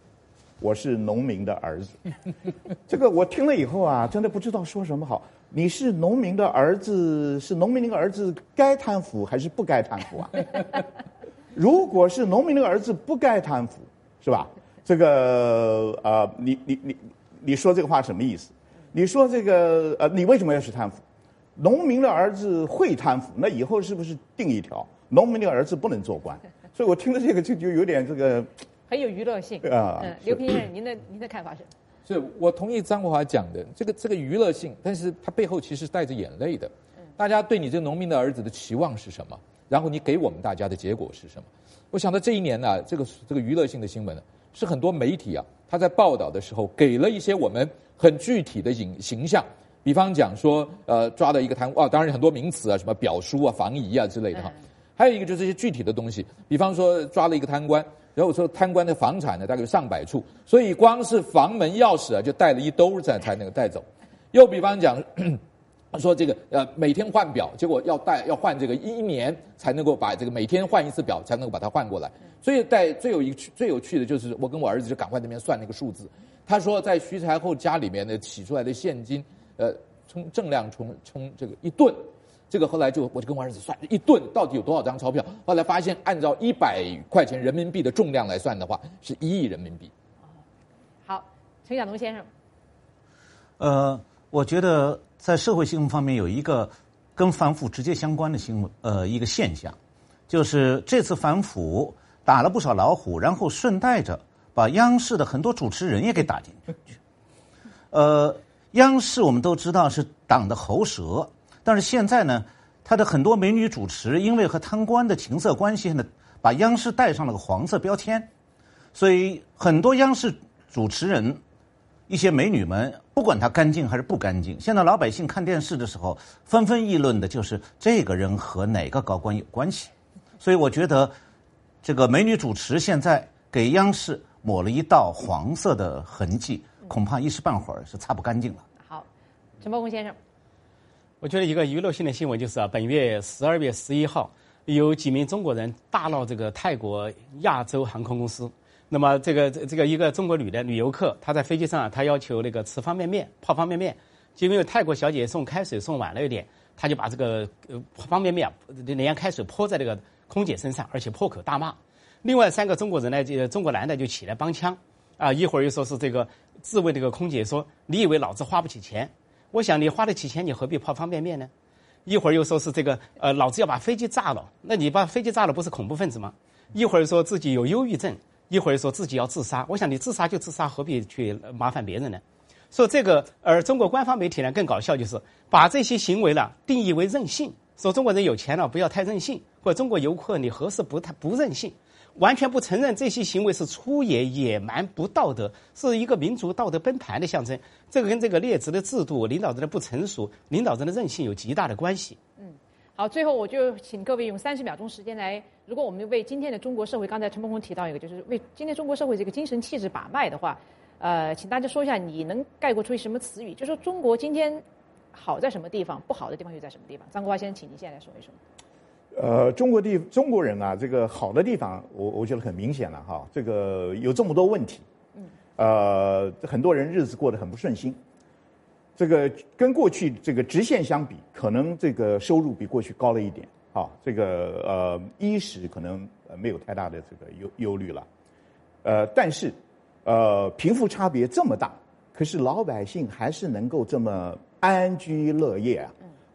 Speaker 6: “我是农民的儿子”，这个我听了以后啊，真的不知道说什么好。你是农民的儿子，是农民的儿子，该贪腐还是不该贪腐啊？如果是农民的儿子不该贪腐，是吧？这个呃，你你你你说这个话什么意思？你说这个呃，你为什么要去贪腐？农民的儿子会贪腐，那以后是不是定一条，农民的儿子不能做官？所以我听了这个就就有点这个
Speaker 4: 很有娱乐性
Speaker 6: 啊。
Speaker 4: 嗯，刘平先生，您的您的看法是？
Speaker 5: 是我同意张国华讲的，这个这个娱乐性，但是它背后其实带着眼泪的。大家对你这个农民的儿子的期望是什么？然后你给我们大家的结果是什么？我想到这一年呢、啊，这个这个娱乐性的新闻呢，是很多媒体啊，他在报道的时候给了一些我们很具体的形形象，比方讲说，呃，抓了一个贪污啊，当然很多名词啊，什么表叔啊、防夷啊之类的哈。还有一个就是这些具体的东西，比方说抓了一个贪官，然后说贪官的房产呢大概有上百处，所以光是房门钥匙啊就带了一兜才才那个带走。又比方讲说这个呃每天换表，结果要带要换这个一年才能够把这个每天换一次表才能够把它换过来。所以在最有一个最有趣的就是我跟我儿子就赶快那边算那个数字，他说在徐才厚家里面呢取出来的现金，呃充正量充充这个一吨。这个后来就我就跟我儿子算一吨到底有多少张钞票，后来发现按照一百块钱人民币的重量来算的话，是一亿人民币。
Speaker 4: 好，陈晓东先生。
Speaker 7: 呃，我觉得在社会新闻方面有一个跟反腐直接相关的新闻，呃，一个现象，就是这次反腐打了不少老虎，然后顺带着把央视的很多主持人也给打进去。呃，央视我们都知道是党的喉舌。但是现在呢，他的很多美女主持因为和贪官的情色关系呢，把央视带上了个黄色标签，所以很多央视主持人，一些美女们，不管她干净还是不干净，现在老百姓看电视的时候，纷纷议论的就是这个人和哪个高官有关系。所以我觉得，这个美女主持现在给央视抹了一道黄色的痕迹，恐怕一时半会儿是擦不干净了。
Speaker 4: 好，陈伯公先生。
Speaker 8: 我觉得一个娱乐性的新闻就是啊，本月十二月十一号，有几名中国人大闹这个泰国亚洲航空公司。那么这个这个一个中国女的女游客，她在飞机上啊，她要求那个吃方便面，泡方便面，结果泰国小姐送开水送晚了一点，她就把这个呃方便面连开水泼在这个空姐身上，而且破口大骂。另外三个中国人呢，就中国男的就起来帮腔啊，一会儿又说是这个质问这个空姐说：“你以为老子花不起钱？”我想你花得起钱，你何必泡方便面呢？一会儿又说是这个呃，老子要把飞机炸了，那你把飞机炸了不是恐怖分子吗？一会儿说自己有忧郁症，一会儿说自己要自杀。我想你自杀就自杀，何必去麻烦别人呢？说这个，而中国官方媒体呢更搞笑，就是把这些行为呢定义为任性，说中国人有钱了不要太任性，或者中国游客你何时不太不任性。完全不承认这些行为是粗野、野蛮、不道德，是一个民族道德崩盘的象征。这个跟这个劣质的制度、领导人的不成熟、领导人的任性有极大的关系。
Speaker 4: 嗯，好，最后我就请各位用三十秒钟时间来，如果我们为今天的中国社会，刚才陈伯公提到一个，就是为今天中国社会这个精神气质把脉的话，呃，请大家说一下，你能概括出什么词语？就说中国今天好在什么地方，不好的地方又在什么地方？张国华先生，请您现在来说一说。
Speaker 6: 呃，中国地中国人啊，这个好的地方，我我觉得很明显了哈。这个有这么多问题，嗯，呃，很多人日子过得很不顺心。这个跟过去这个直线相比，可能这个收入比过去高了一点，哈，这个呃衣食可能没有太大的这个忧忧虑了，呃，但是呃贫富差别这么大，可是老百姓还是能够这么安居乐业啊。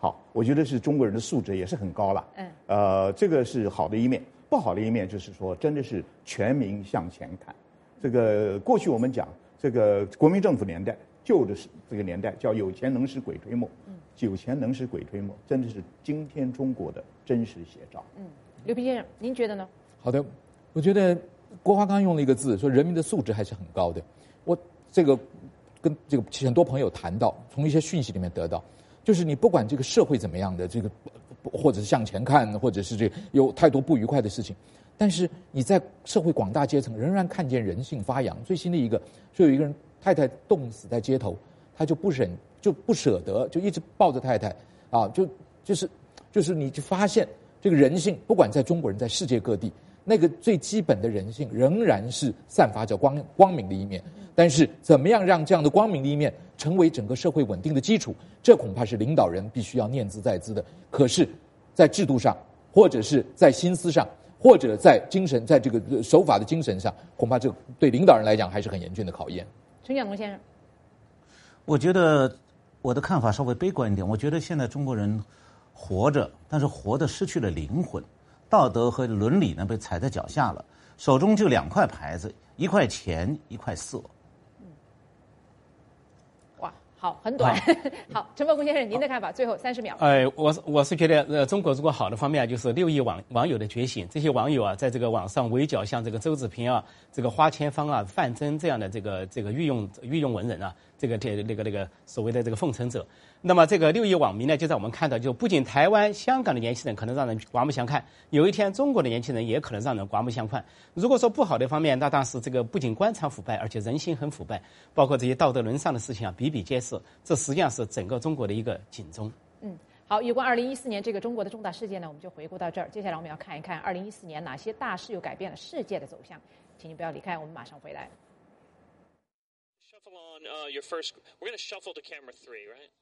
Speaker 6: 好，我觉得是中国人的素质也是很高了。
Speaker 4: 嗯，
Speaker 6: 呃，这个是好的一面，不好的一面就是说，真的是全民向前看。这个过去我们讲这个国民政府年代，旧的是这个年代叫有钱能使鬼推磨，嗯，有钱能使鬼推磨，真的是今天中国的真实写照。
Speaker 4: 嗯，刘平先生，您觉得呢？
Speaker 5: 好的，我觉得国华刚用了一个字，说人民的素质还是很高的。我这个跟这个很多朋友谈到，从一些讯息里面得到，就是你不管这个社会怎么样的，这个或者是向前看，或者是这个有太多不愉快的事情，但是你在社会广大阶层仍然看见人性发扬。最新的一个，说有一个人太太冻死在街头，他就不忍就不舍得，就一直抱着太太啊，就就是就是你就发现这个人性，不管在中国人，在世界各地。那个最基本的人性仍然是散发着光光明的一面，但是怎么样让这样的光明的一面成为整个社会稳定的基础，这恐怕是领导人必须要念兹在兹的。可是，在制度上，或者是在心思上，或者在精神，在这个守法的精神上，恐怕这对领导人来讲还是很严峻的考验。
Speaker 4: 陈小龙先生，
Speaker 7: 我觉得我的看法稍微悲观一点，我觉得现在中国人活着，但是活得失去了灵魂。道德和伦理呢被踩在脚下了，手中就两块牌子，一块钱，一块色。
Speaker 4: 嗯，哇，好，很短。好，陈伯公先生，您的看法，最后三十秒。
Speaker 8: 呃，我是我是觉得，呃，中国如果好的方面就是六亿网网友的觉醒，这些网友啊，在这个网上围剿像这个周子平啊、这个花千芳啊、范增这样的这个这个御用御用文人啊，这个这那个那个所谓的这个奉承者。那么这个六亿网民呢，就在我们看到，就不仅台湾、香港的年轻人可能让人刮目相看，有一天中国的年轻人也可能让人刮目相看。如果说不好的方面，那当时这个不仅官场腐败，而且人心很腐败，包括这些道德沦丧的事情啊，比比皆是。这实际上是整个中国的一个警钟。
Speaker 4: 嗯，好，有关二零一四年这个中国的重大事件呢，我们就回顾到这儿。接下来我们要看一看二零一四年哪些大事又改变了世界的走向。请你不要离开，我们马上回来。
Speaker 9: Shuffle on uh, your first. We're going to shuffle to camera three, right?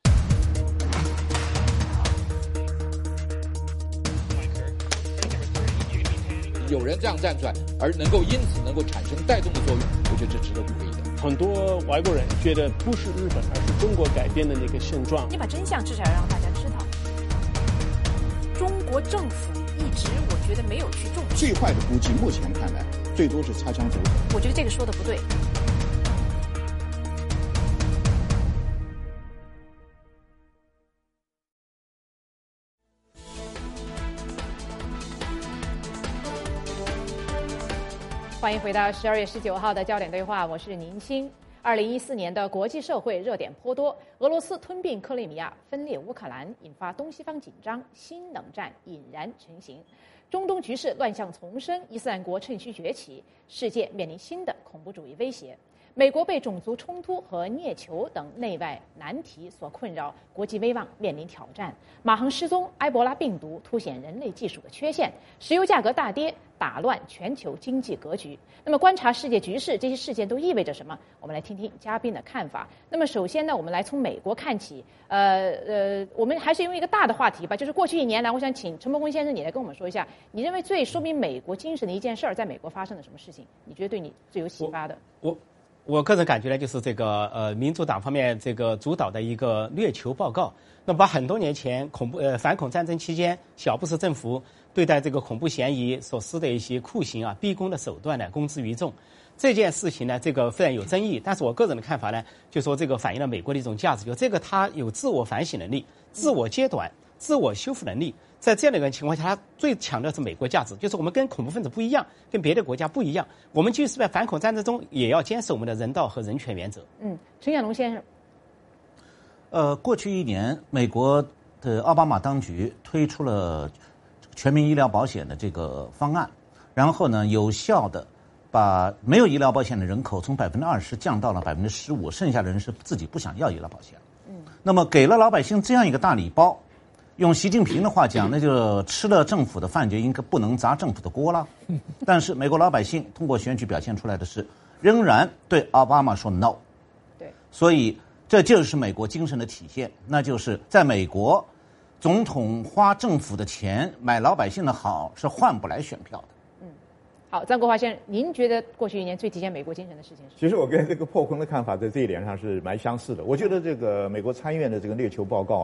Speaker 5: 有人这样站出来，而能够因此能够产生带动的作用，我觉得这值得鼓励的。
Speaker 10: 很多外国人觉得不是日本，而是中国改变的那个现状。
Speaker 2: 你把真相至少要让大家知道。中国政府一直我觉得没有去重视。
Speaker 6: 最坏的估计，目前看来，最多是擦枪走火。
Speaker 2: 我觉得这个说的不对。
Speaker 4: 欢迎回到十二月十九号的焦点对话，我是宁鑫。二零一四年的国际社会热点颇多，俄罗斯吞并克里米亚，分裂乌克兰，引发东西方紧张，新冷战引燃成型。中东局势乱象丛生，伊斯兰国趁虚崛起，世界面临新的恐怖主义威胁。美国被种族冲突和虐囚等内外难题所困扰，国际威望面临挑战。马航失踪，埃博拉病毒凸显人类技术的缺陷，石油价格大跌，打乱全球经济格局。那么观察世界局势，这些事件都意味着什么？我们来听听嘉宾的看法。那么首先呢，我们来从美国看起。呃呃，我们还是用一个大的话题吧，就是过去一年来，我想请陈伯公先生你来跟我们说一下，你认为最说明美国精神的一件事儿，在美国发生了什么事情？你觉得对你最有启发的？
Speaker 8: 我。我我个人感觉呢，就是这个呃，民主党方面这个主导的一个虐囚报告，那么把很多年前恐怖呃反恐战争期间小布什政府对待这个恐怖嫌疑所施的一些酷刑啊、逼宫的手段呢，公之于众。这件事情呢，这个虽然有争议，但是我个人的看法呢，就说这个反映了美国的一种价值，就这个它有自我反省能力、自我揭短、自我修复能力。在这样的一个情况下，它最强调的是美国价值，就是我们跟恐怖分子不一样，跟别的国家不一样。我们即使在反恐战争中，也要坚守我们的人道和人权原则。
Speaker 4: 嗯，陈小龙先生，
Speaker 7: 呃，过去一年，美国的奥巴马当局推出了全民医疗保险的这个方案，然后呢，有效的把没有医疗保险的人口从百分之二十降到了百分之十五，剩下的人是自己不想要医疗保险。嗯，那么给了老百姓这样一个大礼包。用习近平的话讲，那就吃了政府的饭就应该不能砸政府的锅了。但是美国老百姓通过选举表现出来的是，仍然对奥巴马说 no。
Speaker 4: 对，
Speaker 7: 所以这就是美国精神的体现，那就是在美国，总统花政府的钱买老百姓的好是换不来选票的。
Speaker 4: 嗯，好，张国华先生，您觉得过去一年最体现美国精神的事情是？
Speaker 6: 其实我跟这个破空的看法在这一点上是蛮相似的。我觉得这个美国参议院的这个虐囚报告啊。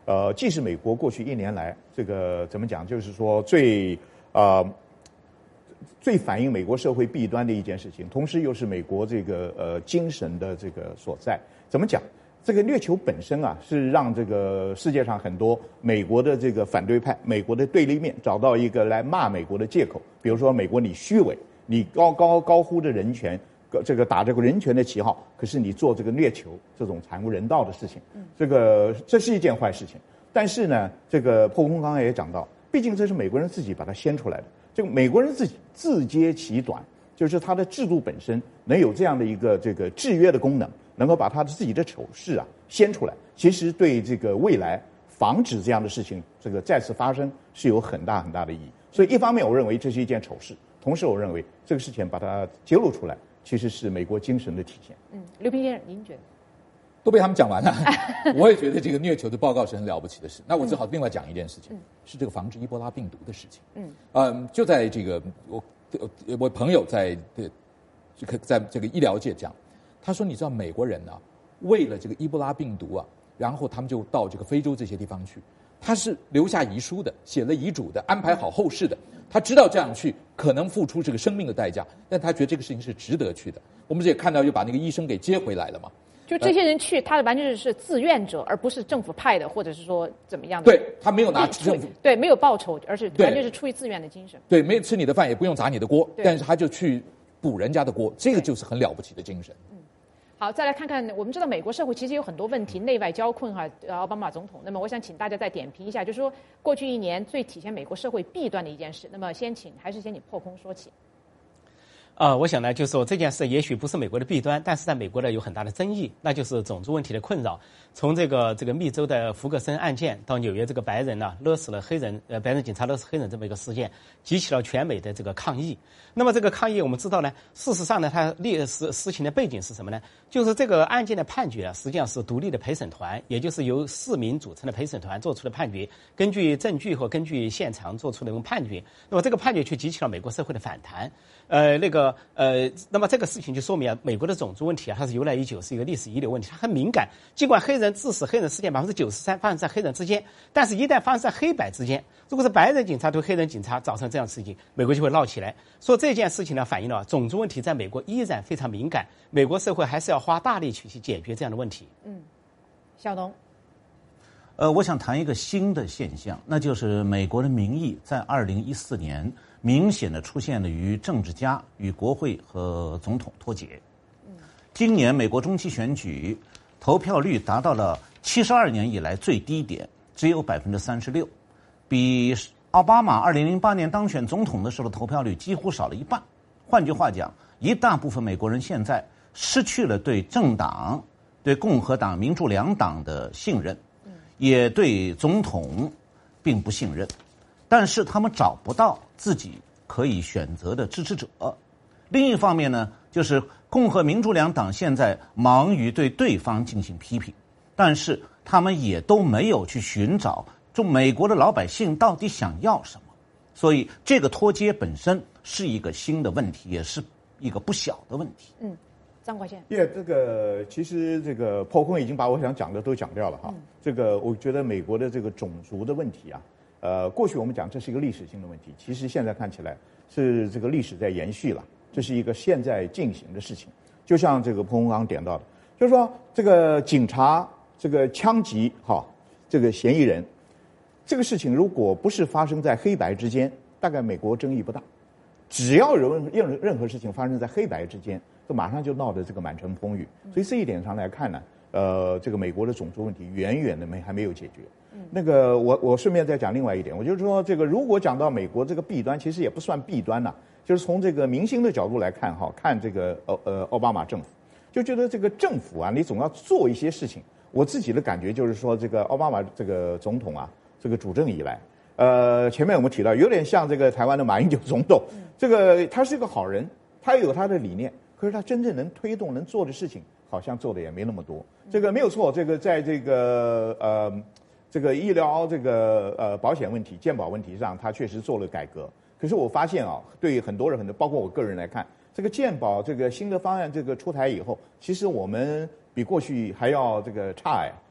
Speaker 6: 呃，既是美国过去一年来这个怎么讲，就是说最呃最反映美国社会弊端的一件事情，同时又是美国这个呃精神的这个所在。怎么讲？这个虐囚本身啊，是让这个世界上很多美国的这个反对派、美国的对立面找到一个来骂美国的借口。比如说，美国你虚伪，你高高高呼着人权，这个打这个人权的旗号，可是你做这个虐囚这种惨无人道的事情，这个这是一件坏事情。但是呢，这个破空刚才也讲到，毕竟这是美国人自己把它掀出来的，这个美国人自己自揭其短，就是他的制度本身能有这样的一个这个制约的功能。能够把他的自己的丑事啊掀出来，其实对这个未来防止这样的事情这个再次发生是有很大很大的意义。所以一方面我认为这是一件丑事，同时我认为这个事情把它揭露出来，其实是美国精神的体现。
Speaker 4: 嗯，刘平先生，您觉得？
Speaker 5: 都被他们讲完了，我也觉得这个虐囚的报告是很了不起的事。那我只好另外讲一件事情，嗯、是这个防治伊波拉病毒的事情。嗯，嗯，就在这个我我朋友在这个在这个医疗界讲。他说：“你知道美国人呢、啊，为了这个伊波拉病毒啊，然后他们就到这个非洲这些地方去。他是留下遗书的，写了遗嘱的，安排好后事的。他知道这样去可能付出这个生命的代价，但他觉得这个事情是值得去的。我们也看到，就把那个医生给接回来了嘛。
Speaker 4: 就这些人去，他完全是自愿者，而不是政府派的，或者是说怎么样的。
Speaker 5: 对他没有拿政府
Speaker 4: 对没有报酬，而是完全是出于自愿的精神。
Speaker 5: 对，没有吃你的饭，也不用砸你的锅，但是他就去补人家的锅，这个就是很了不起的精神。”嗯。
Speaker 4: 好，再来看看，我们知道美国社会其实有很多问题，内外交困哈，奥巴马总统。那么，我想请大家再点评一下，就是说过去一年最体现美国社会弊端的一件事。那么，先请还是先请破空说起。
Speaker 8: 呃，我想呢，就是说这件事也许不是美国的弊端，但是在美国呢有很大的争议，那就是种族问题的困扰。从这个这个密州的福格森案件到纽约这个白人呢勒死了黑人，呃，白人警察勒死黑人这么一个事件，激起了全美的这个抗议。那么这个抗议我们知道呢，事实上呢，它历史事情的背景是什么呢？就是这个案件的判决啊，实际上是独立的陪审团，也就是由四名组成的陪审团做出的判决，根据证据和根据现场做出的一种判决。那么这个判决却激起了美国社会的反弹。呃，那个呃，那么这个事情就说明啊，美国的种族问题啊，它是由来已久，是一个历史遗留问题，它很敏感。尽管黑人致死黑人事件百分之九十三发生在黑人之间，但是一旦发生在黑白之间，如果是白人警察对黑人警察造成这样的事情，美国就会闹起来。说这件事情呢，反映了种族问题在美国依然非常敏感，美国社会还是要花大力去去解决这样的问题。
Speaker 4: 嗯，小农。
Speaker 7: 呃，我想谈一个新的现象，那就是美国的民意在二零一四年明显的出现了与政治家、与国会和总统脱节。今年美国中期选举投票率达到了七十二年以来最低点，只有百分之三十六，比奥巴马二零零八年当选总统的时候的投票率几乎少了一半。换句话讲，一大部分美国人现在失去了对政党、对共和党、民主两党的信任。也对总统并不信任，但是他们找不到自己可以选择的支持者。另一方面呢，就是共和民主两党现在忙于对对方进行批评，但是他们也都没有去寻找中美国的老百姓到底想要什么。所以这个脱节本身是一个新的问题，也是一个不小的问题。
Speaker 4: 嗯。张国宪，
Speaker 6: 耶，这个其实这个破空已经把我想讲的都讲掉了哈。嗯、这个我觉得美国的这个种族的问题啊，呃，过去我们讲这是一个历史性的问题，其实现在看起来是这个历史在延续了，这是一个现在进行的事情。就像这个破空刚点到的，就是说这个警察这个枪击哈这个嫌疑人，这个事情如果不是发生在黑白之间，大概美国争议不大。只要有任任何事情发生在黑白之间，就马上就闹得这个满城风雨。所以这一点上来看呢，呃，这个美国的种族问题远远的没还没有解决。那个我我顺便再讲另外一点，我就是说这个如果讲到美国这个弊端，其实也不算弊端呐，就是从这个明星的角度来看哈，看这个呃呃奥巴马政府，就觉得这个政府啊，你总要做一些事情。我自己的感觉就是说，这个奥巴马这个总统啊，这个主政以来。呃，前面我们提到，有点像这个台湾的马英九总统，这个他是一个好人，他有他的理念，可是他真正能推动、能做的事情，好像做的也没那么多。这个没有错，这个在这个呃这个医疗这个呃保险问题、健保问题上，他确实做了改革。可是我发现啊，对于很多人、很多包括我个人来看，这个健保这个新的方案这个出台以后，其实我们比过去还要这个差哎。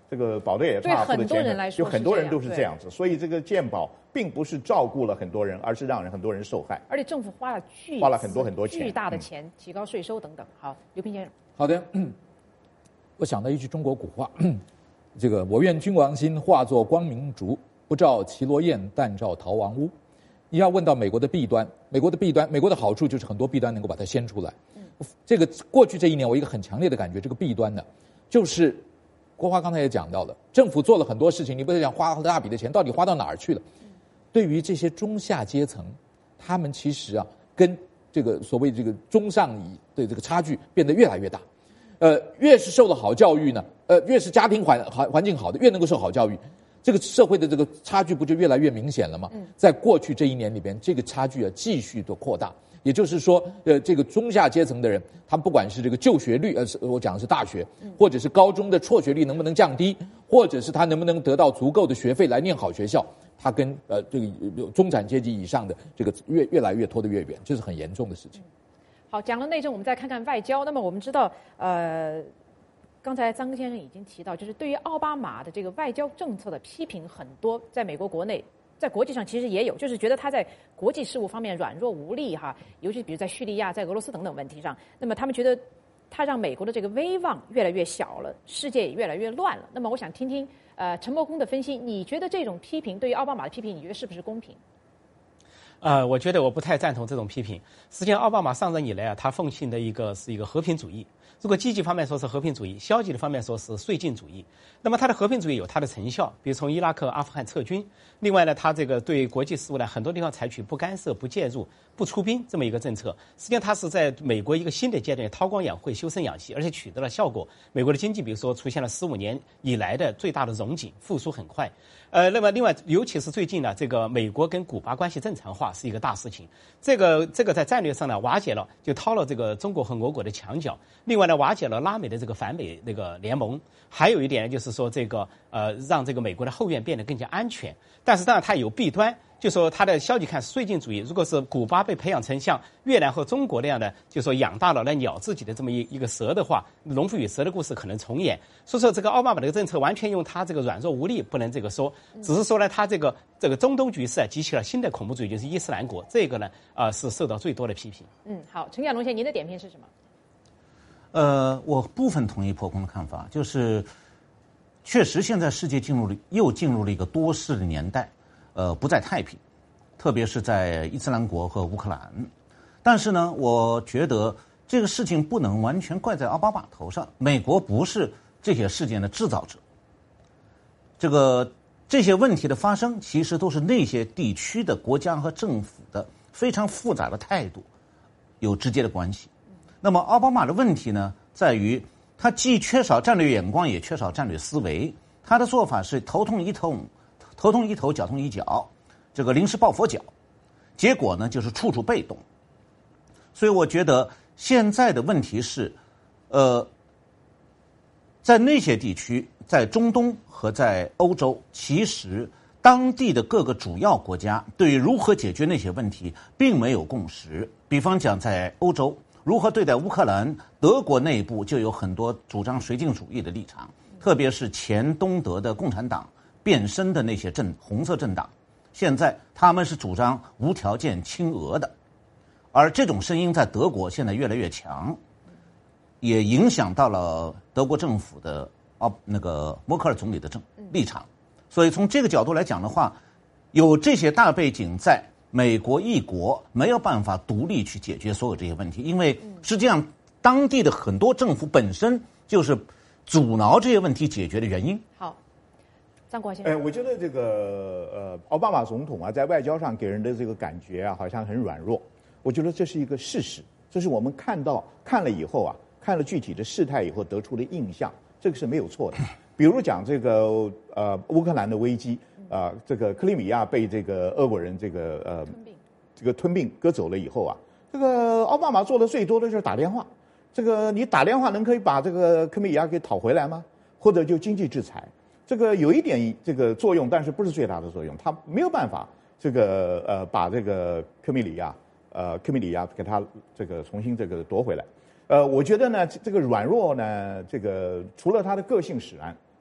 Speaker 6: 这个保德也
Speaker 4: 对
Speaker 6: 差或者
Speaker 4: 很多人
Speaker 6: 前
Speaker 4: 来说
Speaker 6: 就很多人都
Speaker 4: 是这样
Speaker 6: 是这样子，所以这个健保并不是照顾了很多人，而是让人很多人受害。
Speaker 4: 而且政府花了巨
Speaker 6: 花了很多很多钱
Speaker 4: 巨大的钱，提高税收等等。好，刘平先生，
Speaker 5: 好的，我想到一句中国古话，这个我愿君王心化作光明烛，不照绮罗艳，但照逃亡屋。你要问到美国的弊端，美国的弊端，美国的好处就是很多弊端能够把它掀出来。这个过去这一年，我一个很强烈的感觉，这个弊端呢，就是国华刚才也讲到了，政府做了很多事情，你不是讲花大笔的钱，到底花到哪儿去了？对于这些中下阶层，他们其实啊，跟这个所谓这个中上以的这个差距变得越来越大。呃，越是受了好教育呢，呃，越是家庭环环环境好的，越能够受好教育，这个社会的这个差距不就越来越明显了吗？在过去这一年里边，这个差距啊继续的扩大。也就是说，呃，这个中下阶层的人，他们不管是这个就学率，呃，我讲的是大学，或者是高中的辍学率能不能降低，或者是他能不能得到足够的学费来念好学校，他跟呃这个中产阶级以上的这个越越来越拖得越远，这是很严重的事情。
Speaker 4: 好，讲了内政，我们再看看外交。那么我们知道，呃，刚才张先生已经提到，就是对于奥巴马的这个外交政策的批评很多，在美国国内。在国际上其实也有，就是觉得他在国际事务方面软弱无力哈，尤其比如在叙利亚、在俄罗斯等等问题上，那么他们觉得他让美国的这个威望越来越小了，世界也越来越乱了。那么我想听听呃陈伯公的分析，你觉得这种批评对于奥巴马的批评，你觉得是不是公平？
Speaker 8: 呃，我觉得我不太赞同这种批评。实际上，奥巴马上任以来啊，他奉行的一个是一个和平主义。如果积极方面说是和平主义，消极的方面说是绥靖主义。那么他的和平主义有它的成效，比如从伊拉克、阿富汗撤军。另外呢，他这个对国际事务呢，很多地方采取不干涉、不介入、不出兵这么一个政策。实际上，他是在美国一个新的阶段韬光养晦、修身养息，而且取得了效果。美国的经济，比如说出现了十五年以来的最大的荣景，复苏很快。呃，那么另外，尤其是最近呢，这个美国跟古巴关系正常化是一个大事情。这个这个在战略上呢，瓦解了，就掏了这个中国和俄国的墙角。另外呢，瓦解了拉美的这个反美那个联盟。还有一点呢，就是说这个呃，让这个美国的后院变得更加安全。但是当然它有弊端，就说它的消极看是绥靖主义。如果是古巴被培养成像越南和中国那样的，就说养大了来咬自己的这么一一个蛇的话，农夫与蛇的故事可能重演。所以说这个奥巴马这个政策完全用他这个软弱无力不能这个说，只是说呢，他这个这个中东局势啊，激起了新的恐怖主义，就是伊斯兰国，这个呢啊、呃、是受到最多的批评。
Speaker 4: 嗯，好，陈亚龙先生，您的点评是什么？
Speaker 7: 呃，我部分同意破空的看法，就是确实现在世界进入了又进入了一个多事的年代，呃，不再太平，特别是在伊斯兰国和乌克兰。但是呢，我觉得这个事情不能完全怪在奥巴马头上，美国不是这些事件的制造者。这个这些问题的发生，其实都是那些地区的国家和政府的非常复杂的态度有直接的关系。那么奥巴马的问题呢，在于他既缺少战略眼光，也缺少战略思维。他的做法是头痛医头，头痛医头，脚痛医脚，这个临时抱佛脚，结果呢就是处处被动。所以我觉得现在的问题是，呃，在那些地区，在中东和在欧洲，其实当地的各个主要国家对于如何解决那些问题并没有共识。比方讲，在欧洲，如何对待乌克兰，德国内部就有很多主张绥靖主义的立场，特别是前东德的共产党变身的那些政红色政党，现在他们是主张无条件亲俄的，而这种声音在德国现在越来越强，也影响到了德国政府的啊那个默克尔总理的政立场。所以从这个角度来讲的话，有这些大背景在，美国一国没有办法独立去解决所有这些问题，因为实际上当地的很多政府本身就是阻挠这些问题解决的原因。
Speaker 4: 好，张国先生，
Speaker 6: 哎，我觉得这个呃，奥巴马总统啊，在外交上给人的这个感觉啊，好像很软弱。我觉得这是一个事实，这是我们看到看了以后啊，看了具体的事态以后得出的印象，这个是没有错的。比如讲这个呃乌克兰的危机。啊、呃，这个克里米亚被这个俄国人这个呃这个吞并割走了以后啊，这个奥巴马做的最多的就是打电话。这个你打电话能可以把这个克里米亚给讨回来吗？或者就经济制裁，这个有一点这个作用，但是不是最大的作用。他没有办法这个呃把这个克里米亚呃克里米亚给他这个重新这个夺回来。呃，我觉得呢，这个软弱呢，这个除了他的个性使然。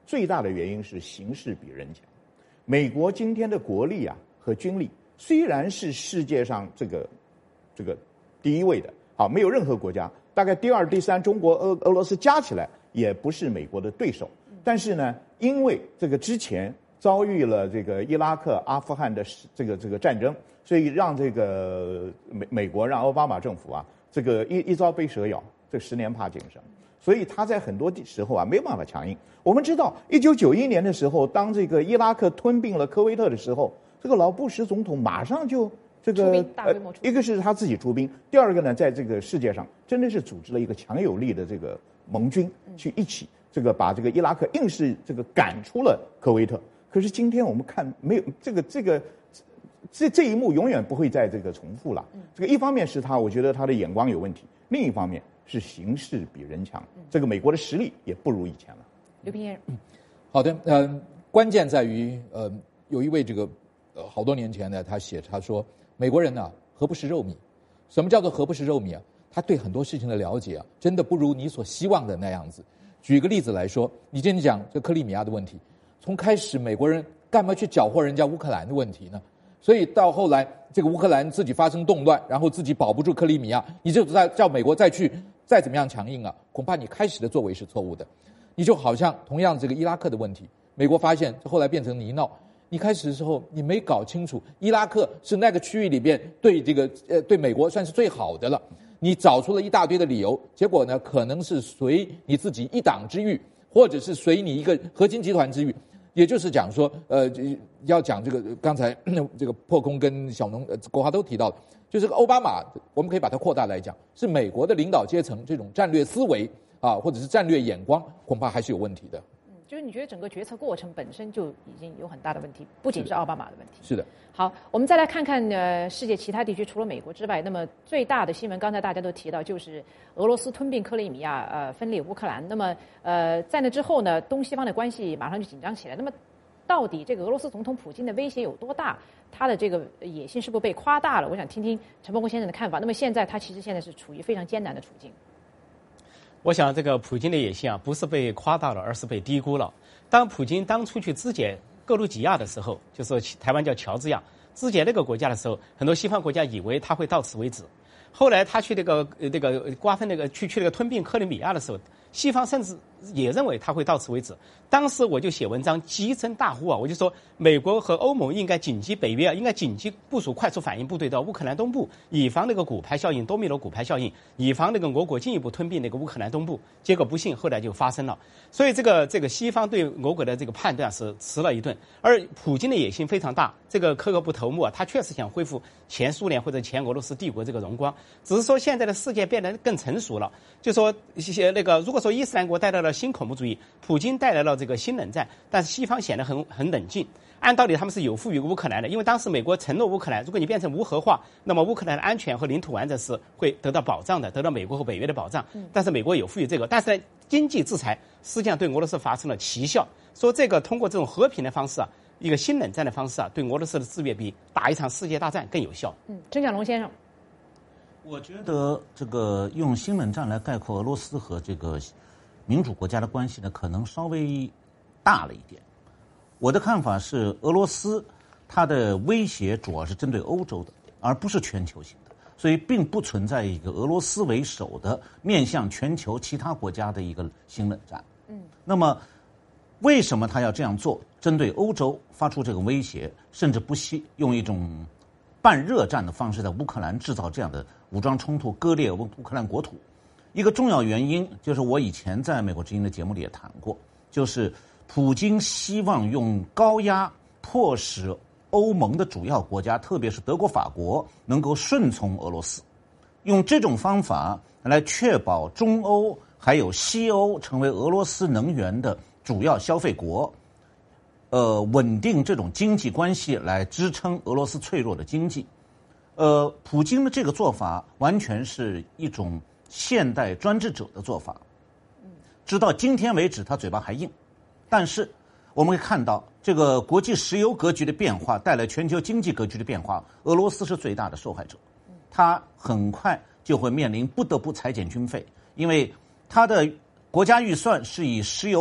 Speaker 6: 最大的原因是形势比人强。美国今天的国力啊和军力虽然是世界上这个这个第一位的，好，没有任何国家，大概第二、第三，中国、俄俄罗斯加起来也不是美国的对手。但是呢，因为这个之前遭遇了这个伊拉克、阿富汗的这个这个战争，所以让这个美美国让奥巴马政府啊，这个一一朝被蛇咬，这十年怕井绳。所以他在很多时候啊没有办法强硬。我们知道，一九九一年的时候，当这个伊拉克吞并了科威特的时候，这个老布什总统马上就这个
Speaker 4: 出兵大规模出兵、
Speaker 6: 呃，一个是他自己出兵，第二个呢，在这个世界上真的是组织了一个强有力的这个盟军，去一起这个把这个伊拉克硬是这个赶出了科威特。可是今天我们看没有这个这个这这一幕永远不会再这个重复了。这个一方面是他，我觉得他的眼光有问题；另一方面是形势比人强，这个美国的实力也不如以前了。
Speaker 4: 刘平先生，
Speaker 5: 好的，呃，关键在于，呃，有一位这个，呃，好多年前呢，他写他说，美国人呢、啊，何不食肉糜？什么叫做何不食肉糜啊？他对很多事情的了解啊，真的不如你所希望的那样子。举个例子来说，你今天讲这克里米亚的问题，从开始美国人干嘛去搅和人家乌克兰的问题呢？所以到后来，这个乌克兰自己发生动乱，然后自己保不住克里米亚，你就再叫美国再去再怎么样强硬啊，恐怕你开始的作为是错误的。你就好像同样这个伊拉克的问题，美国发现后来变成泥淖。你开始的时候你没搞清楚，伊拉克是那个区域里边对这个呃对美国算是最好的了。你找出了一大堆的理由，结果呢可能是随你自己一党之欲，或者是随你一个核心集团之欲。也就是讲说，呃，要讲这个刚才这个破空跟小农、呃、国华都提到了，就是奥巴马，我们可以把它扩大来讲，是美国的领导阶层这种战略思维啊，或者是战略眼光，恐怕还是有问题的。
Speaker 4: 嗯，就是你觉得整个决策过程本身就已经有很大的问题，不仅是奥巴马的问题。
Speaker 5: 是的。
Speaker 4: 好，我们再来看看呃，世界其他地区除了美国之外，那么最大的新闻，刚才大家都提到，就是俄罗斯吞并克里米亚，呃，分裂乌克兰。那么呃，在那之后呢，东西方的关系马上就紧张起来。那么到底这个俄罗斯总统普京的威胁有多大？他的这个野心是不是被夸大了？我想听听陈伯公先生的看法。那么现在他其实现在是处于非常艰难的处境。
Speaker 8: 我想这个普京的野心啊，不是被夸大了，而是被低估了。当普京当初去肢解格鲁吉亚的时候，就是台湾叫乔治亚，肢解那个国家的时候，很多西方国家以为他会到此为止。后来他去那个那个瓜分那个去去那个吞并克里米亚的时候，西方甚至也认为他会到此为止。当时我就写文章急声大呼啊，我就说美国和欧盟应该紧急，北约啊应该紧急部署快速反应部队到乌克兰东部，以防那个骨牌效应、多米诺骨牌效应，以防那个俄国进一步吞并那个乌克兰东部。结果不幸后来就发生了。所以这个这个西方对俄国的这个判断是迟了一顿，而普京的野心非常大，这个科克布头目啊，他确实想恢复前苏联或者前俄罗斯帝国这个荣光，只是说现在的世界变得更成熟了。就说一些那个，如果说伊斯兰国带来了新恐怖主义，普京带来了这个新冷战，但是西方显得很很冷静。按道理他们是有负于乌克兰的，因为当时美国承诺乌克兰，如果你变成无核化，那么乌克兰的安全和领土完整是会得到保障的，得到美国和北约的保障。但是美国有负于这个，但是呢，经济制裁实际上对俄罗斯发生了奇效，说这个通过这种和平的方式啊，一个新冷战的方式啊，对俄罗斯的制约比打一场世界大战更有效。
Speaker 4: 嗯，郑小龙先生，
Speaker 7: 我觉得这个用新冷战来概括俄罗斯和这个民主国家的关系呢，可能稍微大了一点。我的看法是，俄罗斯它的威胁主要是针对欧洲的，而不是全球性的，所以并不存在一个俄罗斯为首的面向全球其他国家的一个新冷战。嗯，那么为什么他要这样做？针对欧洲发出这个威胁，甚至不惜用一种半热战的方式在乌克兰制造这样的武装冲突，割裂乌克兰国土。一个重要原因就是我以前在美国之音的节目里也谈过，就是普京希望用高压迫使欧盟的主要国家，特别是德国、法国，能够顺从俄罗斯，用这种方法来确保中欧还有西欧成为俄罗斯能源的主要消费国，呃，稳定这种经济关系来支撑俄罗斯脆弱的经济。呃，普京的这个做法完全是一种现代专制者的做法。直到今天为止，他嘴巴还硬。但是我们会看到，这个国际石油格局的变化带来全球经济格局的变化，俄罗斯是最大的受害者。他很快就会面临不得不裁减军费，因为他的国家预算是以石油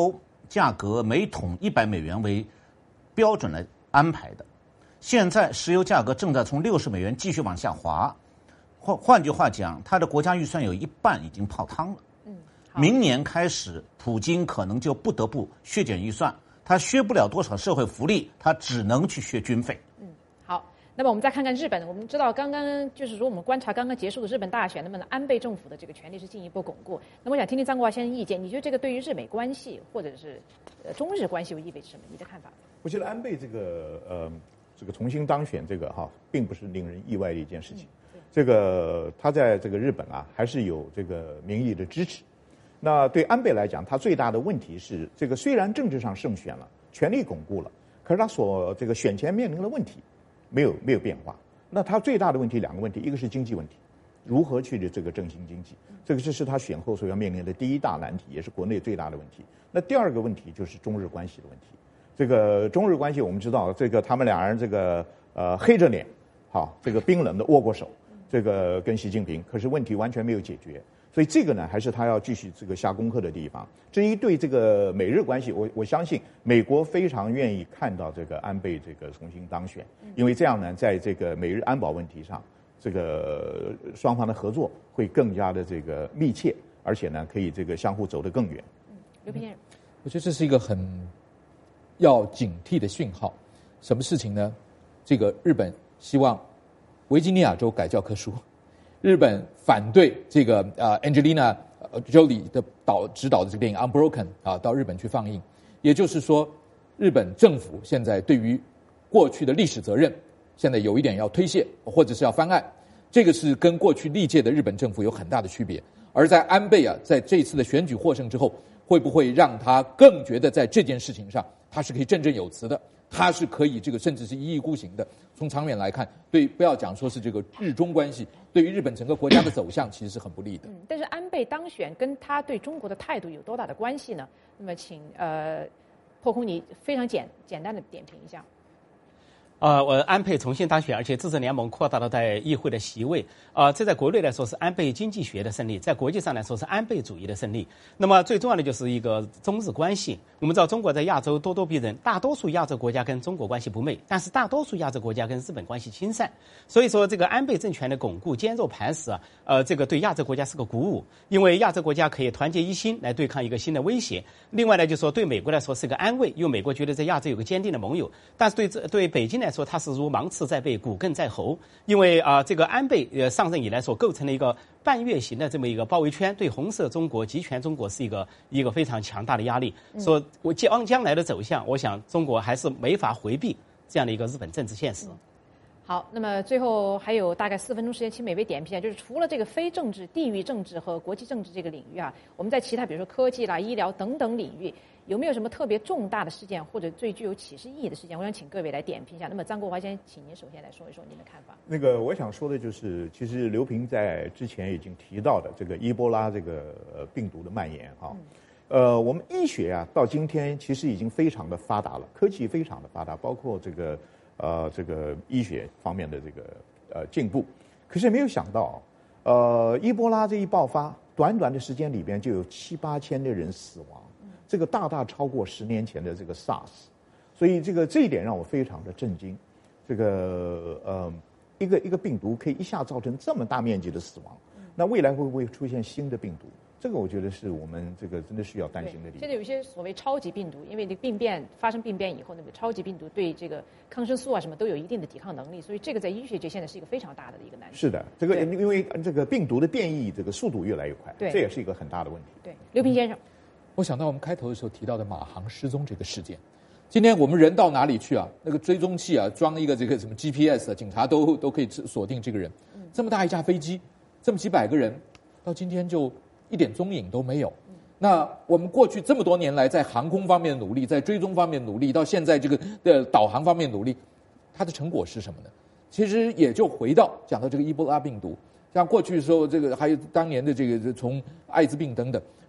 Speaker 7: 价格每桶一百美元为标准来安排的。现在石油价格正在从六十美元继续往下滑，换换句话讲，它的国家预算有一半已经泡汤了。
Speaker 4: 嗯，
Speaker 7: 明年开始，普京可能就不得不削减预算，他削不了多少社会福利，他只能去削军费。
Speaker 4: 嗯，好。那么我们再看看日本，我们知道刚刚就是说我们观察刚刚结束的日本大选，那么安倍政府的这个权力是进一步巩固。那么我想听听张国华先生意见，你觉得这个对于日美关系或者是呃中日关系有意味着什么？你的看法？
Speaker 6: 我觉得安倍这个呃这个重新当选这个哈，并不是令人意外的一件事情。嗯、这个他在这个日本啊还是有这个民意的支持。那对安倍来讲，他最大的问题是这个虽然政治上胜选了，权力巩固了，可是他所这个选前面临的问题没有没有变化。那他最大的问题两个问题，一个是经济问题，如何去这个振兴经济，这个这是他选后所要面临的第一大难题，也是国内最大的问题。那第二个问题就是中日关系的问题。这个中日关系我们知道，这个他们两人这个呃黑着脸，好，这个冰冷的握过手，这个跟习近平，可是问题完全没有解决。所以这个呢，还是他要继续这个下功课的地方。至于对这个美日关系，我我相信美国非常愿意看到这个安倍这个重新当选，因为这样呢，在这个美日安保问题上，这个双方的合作会更加的这个密切，而且呢，可以这个相互走得更远。
Speaker 4: 嗯，刘平先生，
Speaker 5: 我觉得这是一个很要警惕的讯号。什么事情呢？这个日本希望维吉尼亚州改教科书。日本反对这个呃 Angelina Jolie 的导执导的这个电影《Unbroken》啊，到日本去放映。也就是说，日本政府现在对于过去的历史责任，现在有一点要推卸，或者是要翻案。这个是跟过去历届的日本政府有很大的区别。而在安倍啊，在这次的选举获胜之后，会不会让他更觉得在这件事情上他是可以振振有词的？他是可以这个甚至是一意孤行的。从长远来看，对不要讲说是这个日中关系，对于日本整个国家的走向其实是很不利的。
Speaker 4: 嗯，但是安倍当选跟他对中国的态度有多大的关系呢？那么请呃破空你非常简简单的点评一下。
Speaker 8: 呃，我安倍重新当选，而且自治联盟扩大了在议会的席位，呃，这在国内来说是安倍经济学的胜利，在国际上来说是安倍主义的胜利。那么最重要的就是一个中日关系。我们知道中国在亚洲咄咄逼人，大多数亚洲国家跟中国关系不昧，但是大多数亚洲国家跟日本关系亲善。所以说这个安倍政权的巩固、坚若磐石啊，呃，这个对亚洲国家是个鼓舞，因为亚洲国家可以团结一心来对抗一个新的威胁。另外呢，就说对美国来说是个安慰，因为美国觉得在亚洲有个坚定的盟友，但是对这对北京来说，它是如芒刺在背，骨鲠在喉。因为啊、呃，这个安倍呃上任以来所构成的一个半月形的这么一个包围圈，对红色中国、集权中国是一个一个非常强大的压力。嗯、说我将将来的走向，我想中国还是没法回避这样的一个日本政治现实。嗯
Speaker 4: 好，那么最后还有大概四分钟时间，请每位点评一下，就是除了这个非政治、地域政治和国际政治这个领域啊，我们在其他比如说科技啦、医疗等等领域，有没有什么特别重大的事件或者最具有启示意义的事件？我想请各位来点评一下。那么张国华先生，请您首先来说一说您的看法。
Speaker 6: 那个我想说的就是，其实刘平在之前已经提到的这个伊波拉这个病毒的蔓延哈。嗯呃，我们医学啊，到今天其实已经非常的发达了，科技非常的发达，包括这个呃这个医学方面的这个呃进步。可是没有想到，呃，伊波拉这一爆发，短短的时间里边就有七八千的人死亡，这个大大超过十年前的这个 SARS， 所以这个这一点让我非常的震惊。这个呃，一个一个病毒可以一下造成这么大面积的死亡，那未来会不会出现新的病毒？这个我觉得是我们这个真的需要担心的地方。
Speaker 4: 现在有一些所谓超级病毒，因为这病变发生病变以后，那个超级病毒对这个抗生素啊什么都有一定的抵抗能力，所以这个在医学界现在是一个非常大的一个难题。
Speaker 6: 是的，这个因为这个病毒的变异，这个速度越来越快，
Speaker 4: 对，
Speaker 6: 这也是一个很大的问题。
Speaker 4: 对，刘平先生，
Speaker 5: 我想到我们开头的时候提到的马航失踪这个事件，今天我们人到哪里去啊？那个追踪器啊，装一个这个什么 G P S 啊，警察都都可以锁定这个人。这么大一架飞机，这么几百个人，到今天就一点踪影都没有。那我们过去这么多年来在航空方面努力，在追踪方面努力，到现在这个的导航方面努力，它的成果是什么呢？其实也就回到讲到这个伊波拉病毒，像过去的时候，这个还有当年的这个从艾滋病等等，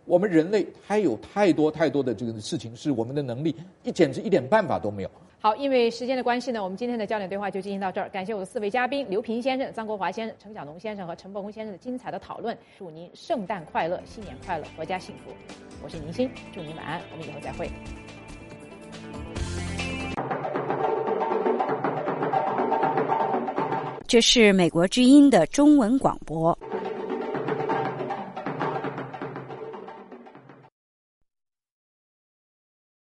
Speaker 5: 我们人类还有太多太多的这个事情是我们的能力一简直一点办法都没有。
Speaker 4: 好，因为时间的关系呢，我们今天的焦点对话就进行到这儿。感谢我的四位嘉宾刘平先生、张国华先生、程晓农先生和陈伯宏先生的精彩的讨论。祝您圣诞快乐，新年快乐，阖家幸福。我是宁欣，祝您晚安，我们以后再会。
Speaker 11: 这是美国之音的中文广播。